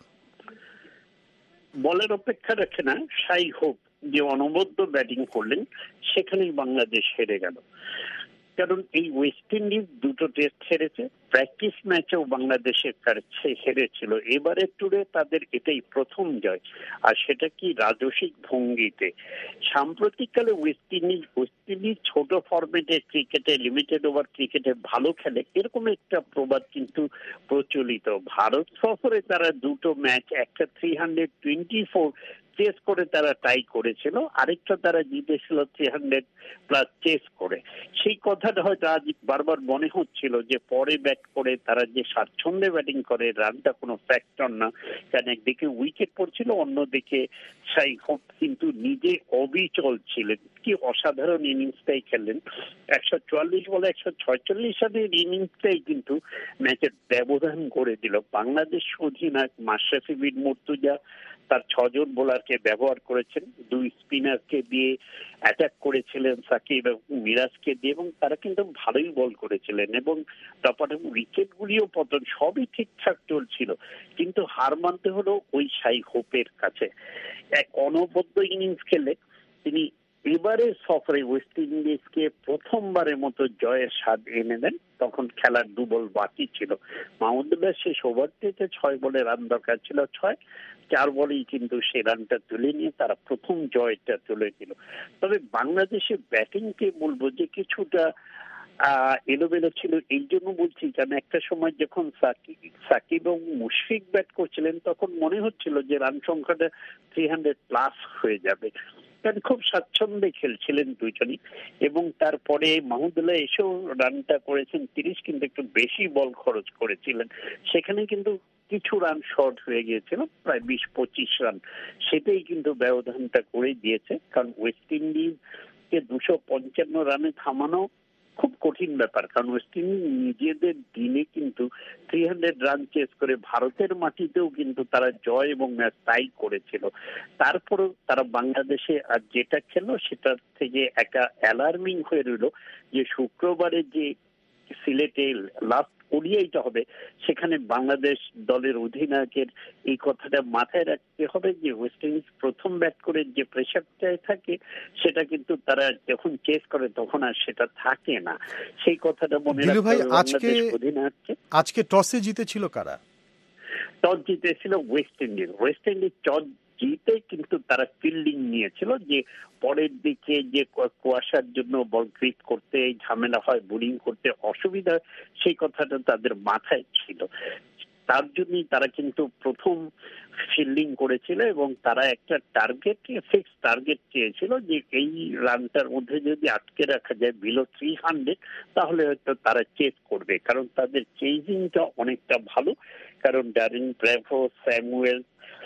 বলের অপেক্ষা রাখে না শাই হোপ যে অনবদ্য ব্যাটিং করলেন, সেখানেই বাংলাদেশ হেরে গেল। কারণ এই ওয়েস্ট ইন্ডিজ দুটো টেস্ট হেরেছে, প্র্যাকটিস ম্যাচেও বাংলাদেশের কাছে হেরেছিল। এবারের টুরে তাদের এটাই প্রথম জয়, আর সেটা কি রাজসিক ভঙ্গিতে। সাম্প্রতিককালে ওয়েস্ট ইন্ডিজ ছোট ফরম্যাটের ক্রিকেটে, লিমিটেড ওভার ক্রিকেটে ভালো খেলে, এরকম একটা প্রবাদ কিন্তু প্রচলিত। ভারত সফরে তারা দুটো ম্যাচ, একটা 324 চেস করে তারা টাই করেছিল, আরেকটা তারা জিতেছিল 300+ চেস করে। সেই কথাটা হয়তো আজ বারবার মনে হচ্ছিল যে পরে ব্যাট করে তারা যে স্বাচ্ছন্দ্যে ব্যাটিং করে, রানটা কোনো ফ্যাক্টর না। কারণ একদিকে উইকেট পড়ছিল, অন্যদিকে শাই হোপ কিন্তু নিজে অবিচল ছিলেন। কি অসাধারণ ইনিংসটাই খেললেন। 144 বলে 146 রানের ইনিংসটাই কিন্তু ম্যাচের ব্যবধান করে দিল। বাংলাদেশ অধিনায়ক মাশরাফি বিন মুর্তজা তার 6 জন বোলারকে ব্যবহার করেছেন, 2 স্পিনারকে দিয়ে অ্যাটাক করেছিলেন, সাকিব এবং মিরাজকে দিয়ে, এবং তারা কিন্তু ভালোই বল করেছিলেন এবং টপাটপ উইকেটগুলিও পতন, সবই ঠিকঠাক চলছিল। কিন্তু হার মানতে হলো ওই শাই হোপের কাছে। এক অনবদ্য ইনিংস খেলে তিনি এবারের সফরে ওয়েস্ট ইন্ডিজকে প্রথমবারের মতো জয়ের স্বাদ এনে দেন। তখন খেলার 2 বল বাকি ছিল। মাহমুদুল্লাহ শেষ ওভারটিতে 6 বলে রান দরকার ছিল 6, 4 বলেই কিন্তু সে রানটা তুলে নিয়ে তারা প্রথম জয়টা তুলে দিল। তবে বাংলাদেশের ব্যাটিংকে বলবো যে কিছুটা এলোমেলো ছিল। এই জন্য বলছি কারণ একটা সময় যখন সাকিব এবং মুশফিক ব্যাট করছিলেন, তখন মনে হচ্ছিল যে রান সংখ্যাটা 300+ হয়ে যাবে, কারণ খুব স্বাচ্ছন্দ্যে খেলছিলেন দুইজনই। এবং তারপরে মাহমুদুল্লাহ এসেও রানটা করেছেন 30, কিন্তু একটু বেশি বল খরচ করেছিলেন। সেখানে কিন্তু কিছু রান শর্ট হয়ে গিয়েছিল, প্রায় 20-25 রান। সেটাই কিন্তু ব্যবধানটা করে দিয়েছে। কারণ ওয়েস্ট ইন্ডিজকে 255 রানে থামানো খুব কঠিন ব্যাপার। কারণ ওয়েস্ট ইন্ডিজ নিজেদের দিনে কিন্তু 300 রান চেস করে ভারতের মাটিতেও কিন্তু তারা জয় এবং ম্যাচ টাই করেছিল। তারপরেও তারা বাংলাদেশে আর যেটা খেললো সেটার থেকে একটা অ্যালার্মিং হয়ে রইল যে শুক্রবারে যে সিলেটে লাস্ট ওডিআইটা হবে, সেখানে বাংলাদেশ দলের অধিনায়কের এই কথাটা মাথায় রাখতে হবে যে ওয়েস্ট ইন্ডিজ প্রথম ব্যাট করে যে প্রেশারটায় থাকে, সেটা কিন্তু তারা যখন চেস করে তখন আর সেটা থাকে না। সেই কথাটা মনে রাখতে হবে বাংলাদেশ অধিনায়ককে। আজকে টসে জিতেছিল কারা? টস জিতেছিল West Indies. West Indies toss জিতে কিন্তু তারা ফিল্ডিং নিয়েছিল, যে পরের দিকে যে কুয়াশার জন্য বল গ্রিপ করতে ঝামেলা হয়, বোলিং করতে অসুবিধা হয়, সেই কথাটা তাদের মাথায় ছিল। তার জন্যই তারা কিন্তু প্রথম ফিল্ডিং করেছিল এবং তারা একটা ফিক্স টার্গেট চেয়েছিল যে এই রানটার মধ্যে যদি আটকে রাখা যায় বিলো 300, তাহলে হয়তো তারা চেস করবে। কারণ তাদের চেজিংটা অনেকটা ভালো। কারণ ডারিন ব্র্যাভো, স্যামুয়েল,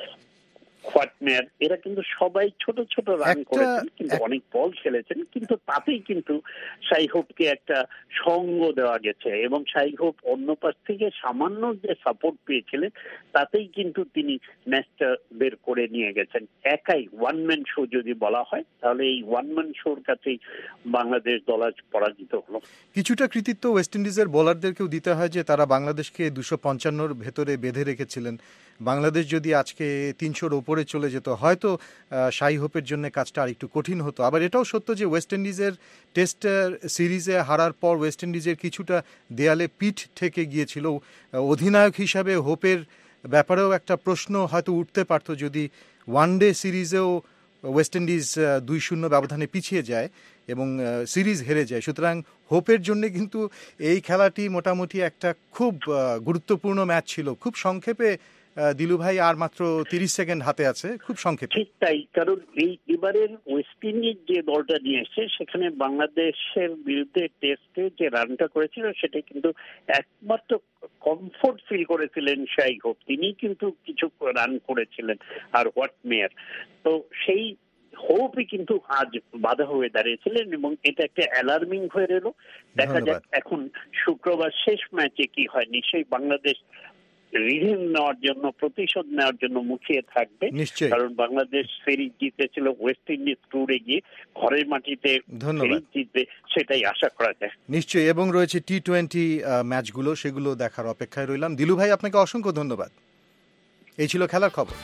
হোয়াটমেয়ার, এরা কিন্তু সবাই ছোট ছোট রান করেছেন, কিন্তু অনেক বল খেলেছেন। কিন্তু তাতেই কিন্তু শাই হোপকে একটা সঙ্গ দেওয়া গেছে এবং শাই হোপ অন্য পাশ থেকে সামান্য যে সাপোর্ট পেয়েছিলেন, তাতেই কিন্তু তিনি ম্যাচটা বের করে নিয়ে গেছেন। একাই ওয়ান ম্যান শো যদি বলা হয়, তাহলে এই ওয়ান ম্যান শোর কাছেই বাংলাদেশ দল আজ পরাজিত হলো। কিছুটা কৃতিত্ব ওয়েস্ট ইন্ডিজের বোলারদেরকেও দিতে হয় যে তারা বাংলাদেশকে 255 ভেতরে বেঁধে রেখেছিলেন। বাংলাদেশ যদি আজকে 300-র উপরে চলে যেত, হয়তো শাই হোপের জন্য কাজটা আর একটু কঠিন হতো। আবার এটাও সত্য যে ওয়েস্ট ইন্ডিজের টেস্ট সিরিজে হারার পর ওয়েস্ট ইন্ডিজের কিছুটা দেয়ালে পিঠ ঠেকে গিয়েছিল। অধিনায়ক হিসাবে হোপের ব্যাপারেও একটা প্রশ্ন হয়তো উঠতে পারত যদি ওয়ানডে সিরিজেও ওয়েস্ট ইন্ডিজ 2-0 ব্যবধানে পিছিয়ে যায় এবং সিরিজ হেরে যায়। সুতরাং হোপের জন্য কিন্তু এই খেলাটি মোটামুটি একটা খুব গুরুত্বপূর্ণ ম্যাচ ছিল। খুব সংক্ষেপে দিলু ভাই, আর মাত্র 30 সেকেন্ড হাতে আছে, খুব সংক্ষেপে। ঠিক তাই, কারণ এই এবারের ওয়েস্ট ইন্ডিজ যে দলটা নিয়ে এসছে, সেখানে বাংলাদেশের বিরুদ্ধে টেস্টে যে রানটা করেছিল সেটা কিন্তু একমাত্র কমফোর্ট ফিল করেছিলেন শাই হোপ, তিনি কিন্তু কিছু রান করেছিলেন, আর হোয়াটমেয়ার। তো সেই হোপই কিন্তু আজ বাধা হয়ে দাঁড়িয়েছিলেন এবং এটা একটা অ্যালার্মিং হয়ে রইল। দেখা যাক এখন শুক্রবার শেষ ম্যাচে কি হয়। নিশ্চয়ই বাংলাদেশ রিভেঞ্জ নেওয়ার জন্য, প্রতিশোধ নেওয়ার জন্য মুখিয়ে থাকবে। কারণ বাংলাদেশ সিরিজ জিতেছিল ওয়েস্ট ইন্ডিজ ট্যুরে গিয়ে, ঘরের মাটিতে সিরিজ জিতবে সেটাই আশা করা যায়। নিশ্চয়ই, এবং রয়েছে টি-20 ম্যাচগুলো, সেগুলো দেখার অপেক্ষায় রইলাম। দিলু ভাই, আপনাকে অসংখ্য ধন্যবাদ। এই ছিল খেলার খবর।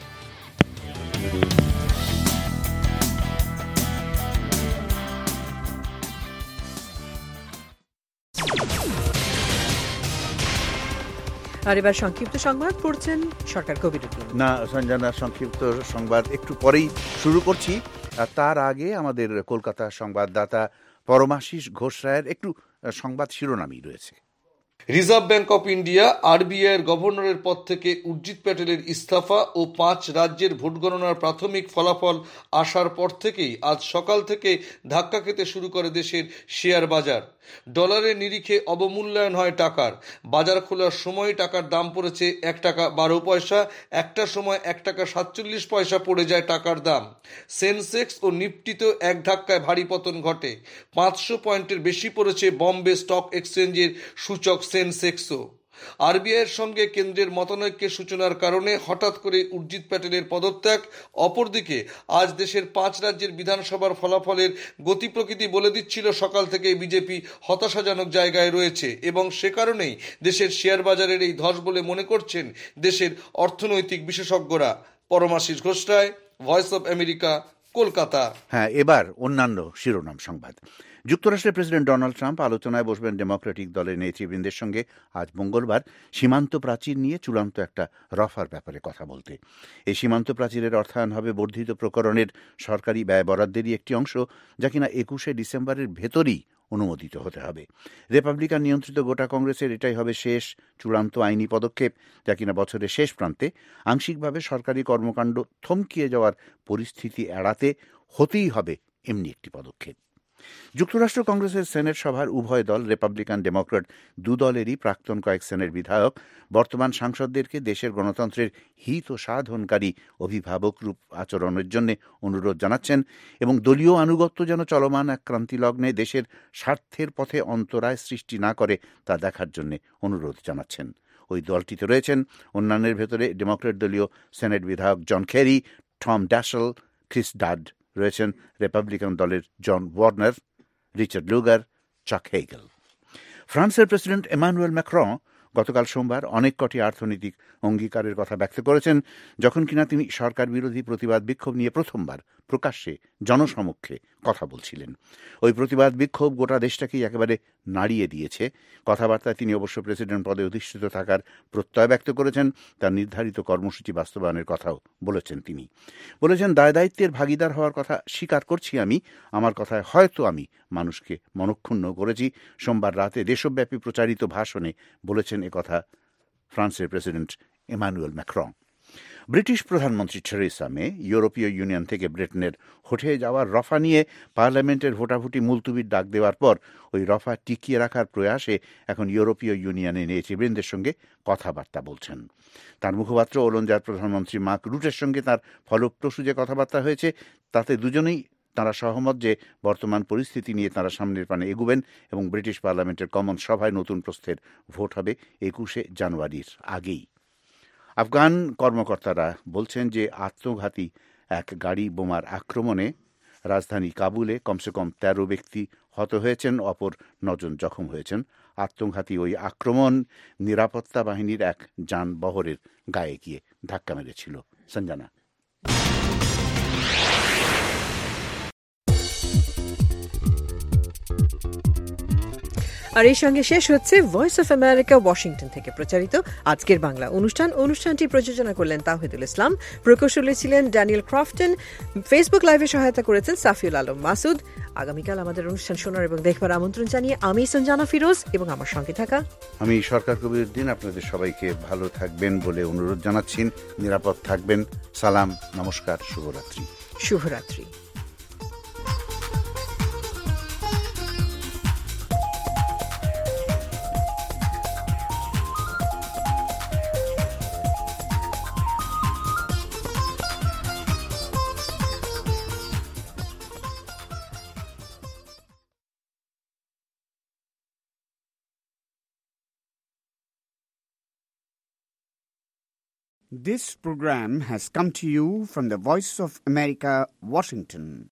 আর এবার সংক্ষিপ্ত সংবাদ পড়ছেন সরকার কবিরুদ্দিন। না সঞ্জনা, সংক্ষিপ্ত সংবাদ একটু পরেই শুরু করছি। তার আগে আমাদের কলকাতা সংবাদদাতা পরমাশিস ঘোষ রায়ের একটু সংবাদ শিরোনামই রয়েছে। Reserve Bank of India RBI এর গভর্নরের পদ থেকে উর্জিত প্যাটেলের ইস্তফা ও 5 রাজ্যের ভোট গণনার প্রাথমিক ফলাফল আসার পর থেকেই আজ সকাল থেকে ধাক্কা খেতে শুরু করে দেশের শেয়ার বাজার। ডলারের নিরিখে অবমূল্যায়ন হয় টাকার। বাজার খোলার সময় টাকার দাম পড়েছে 1 টাকা 12 পয়সা, একটা সময় 1 টাকা 47 পয়সা পড়ে যায় টাকার দাম। সেন্সেক্স ও নিফটিতেও এক ধাক্কায় ভারী পতন ঘটে। 500 পয়েন্টের বেশি পড়েছে বম্বে স্টক এক্সচেঞ্জের সূচক সেন্সেক্সও। আরবিআইয়ের সঙ্গে কেন্দ্রের মতানৈক্যের সূচনার কারণে হঠাৎ করে উর্জিত প্যাটেলের পদত্যাগ। অপরদিকে আজ দেশের 5 রাজ্যের বিধানসভার ফলাফলের গতি প্রকৃতি বলে দিচ্ছিল সকাল থেকে বিজেপি হতাশাজনক জায়গায় রয়েছে এবং সে কারণেই দেশের শেয়ার বাজারের এই ধস বলে মনে করছেন দেশের অর্থনৈতিক বিশেষজ্ঞরা। Paramashis Ghosh Roy, voice of America, Kolkata. হ্যাঁ, এবার অন্যান্য শিরোনাম সংবাদ। যুক্তরাষ্ট্রের প্রেসিডেন্ট ডোনাল্ড ট্রাম্প আলোচনায় বসবেন ডেমোক্রেটিক দলের নেতৃবৃন্দের সঙ্গে আজ মঙ্গলবার সীমান্ত প্রাচীর নিয়ে চূড়ান্ত একটা রফার ব্যাপারে কথা বলতে। এই সীমান্ত প্রাচীরের অর্থায়ন হবে বর্ধিত প্রকরণের সরকারি ব্যয় বরাদ্দেরই একটি অংশ, যা কিনা 21শে ডিসেম্বরের ভেতরই অনুমোদিত হতে হবে। রিপাবলিকান নিয়ন্ত্রিত গোটা কংগ্রেসের এটাই হবে শেষ চূড়ান্ত আইনি পদক্ষেপ, যা কিনা বছরের শেষ প্রান্তে আংশিকভাবে সরকারি কর্মকাণ্ড থমকিয়ে যাওয়ার পরিস্থিতি এড়াতে হতেই হবে এমনি একটি পদক্ষেপ। যুক্তরাষ্ট্র কংগ্রেসের সেনেট সভার উভয় দল, রিপাবলিকান ডেমোক্র্যাট দুদলেরই প্রাক্তন কয়েক সেনেট বিধায়ক বর্তমান সাংসদদেরকে দেশের গণতন্ত্রের হিত ও সাধনকারী অভিভাবক রূপ আচরণের জন্য অনুরোধ জানাচ্ছেন এবং দলীয় আনুগত্য যেন চলমান এক ক্রান্তিলগ্নে দেশের স্বার্থের পথে অন্তরায় সৃষ্টি না করে তা দেখার জন্য অনুরোধ জানাচ্ছেন। ওই দলটিতে রয়েছেন অন্যান্যের ভেতরে ডেমোক্র্যাট দলীয় সেনেট বিধায়ক John Kerry, Tom Daschle, Chris Dodd, রয়েছেন রিপাবলিকান দলের John Warner, Richard Lugar, Chuck Hagel. ফ্রান্সের প্রেসিডেন্ট এমানুয়েল ম্যাক্রন গতকাল সোমবার অনেক কটি অর্থনৈতিক অঙ্গীকারের কথা ব্যক্ত করেছেন, যখন কিনা তিনি সরকার বিরোধী প্রতিবাদ বিক্ষোভ নিয়ে প্রথমবার প্রকাশ্যে জনসমক্ষে কথা বলছিলেন। ওই প্রতিবাদ বিক্ষোভ গোটা দেশটাকেই একেবারে নাড়িয়ে দিয়েছে। কথাবার্তায় তিনি অবশ্য প্রেসিডেন্ট পদে অধিষ্ঠিত থাকার প্রত্যয় ব্যক্ত করেছেন, তার নির্ধারিত কর্মসূচি বাস্তবায়নের কথাও বলেছেন। তিনি বলেছেন, দায় দায়িত্বের ভাগিদার হওয়ার কথা স্বীকার করছি আমি, আমার কথায় হয়তো আমি মানুষকে মনক্ষুণ্ণ করেছি। সোমবার রাতে দেশব্যাপী প্রচারিত ভাষণে বলেছেন একথা ফ্রান্সের প্রেসিডেন্ট এমানুয়েল ম্যাক্রন। ব্রিটিশ প্রধানমন্ত্রী থেরেসা মে ইউরোপীয় ইউনিয়ন থেকে ব্রিটেনের হটে যাওয়ার রফা নিয়ে পার্লামেন্টের ভোটাভুটি মুলতুবির ডাক দেওয়ার পর ওই রফা টিকিয়ে রাখার প্রয়াসে এখন ইউরোপীয় ইউনিয়নের নেতৃবৃন্দের সঙ্গে কথাবার্তা বলছেন। তার মুখপাত্র ওলন্দার প্রধানমন্ত্রী মার্ক রুটের সঙ্গে তার ফলপ্রসূ যে কথাবার্তা হয়েছে তাতে দুজনেই তাঁরা সহমত যে বর্তমান পরিস্থিতি নিয়ে তাঁরা সামনের পানে এগুবেন এবং ব্রিটিশ পার্লামেন্টের কমন সভায় নতুন প্রস্তের ভোট হবে 21শে জানুয়ারির আগেই। আফগান কর্মকর্তারা বলছেন যে আত্মঘাতী এক গাড়ি বোমার আক্রমণে রাজধানী কাবুলে কমসে কম 13 ব্যক্তি হত হয়েছেন, অপর 9 জন জখম হয়েছেন। আত্মঘাতী ওই আক্রমণ নিরাপত্তা বাহিনীর এক যানবহরের গায়ে গিয়ে ধাক্কা মেরেছিল। সঞ্জনা। আর এই সঙ্গে শেষ হচ্ছে ভয়েস অফ আমেরিকা ওয়াশিংটন থেকে প্রচারিত আজকের বাংলা অনুষ্ঠানটি প্রযোজনা করলেন তাওহিদুল ইসলাম, প্রকৌশলী ছিলেন ড্যানিয়েল ক্রফটন, ফেসবুক লাইভে সহায়তা করেছেন সাফিউল আলম মাসুদ। আগামীকাল আমাদের অনুষ্ঠান শোনার এবং দেখবার আমন্ত্রণ জানিয়ে আমি সঞ্জনা ফিরোজ এবং আমার সঙ্গে থাকা আমি সরকার কবিরুদ্দিন আপনাদের সবাইকে ভালো থাকবেন বলে অনুরোধ জানাচ্ছি, নিরাপদ থাকবেন। সালাম, নমস্কার, শুভরাত্রি। This program has come to you from the Voice of America, Washington.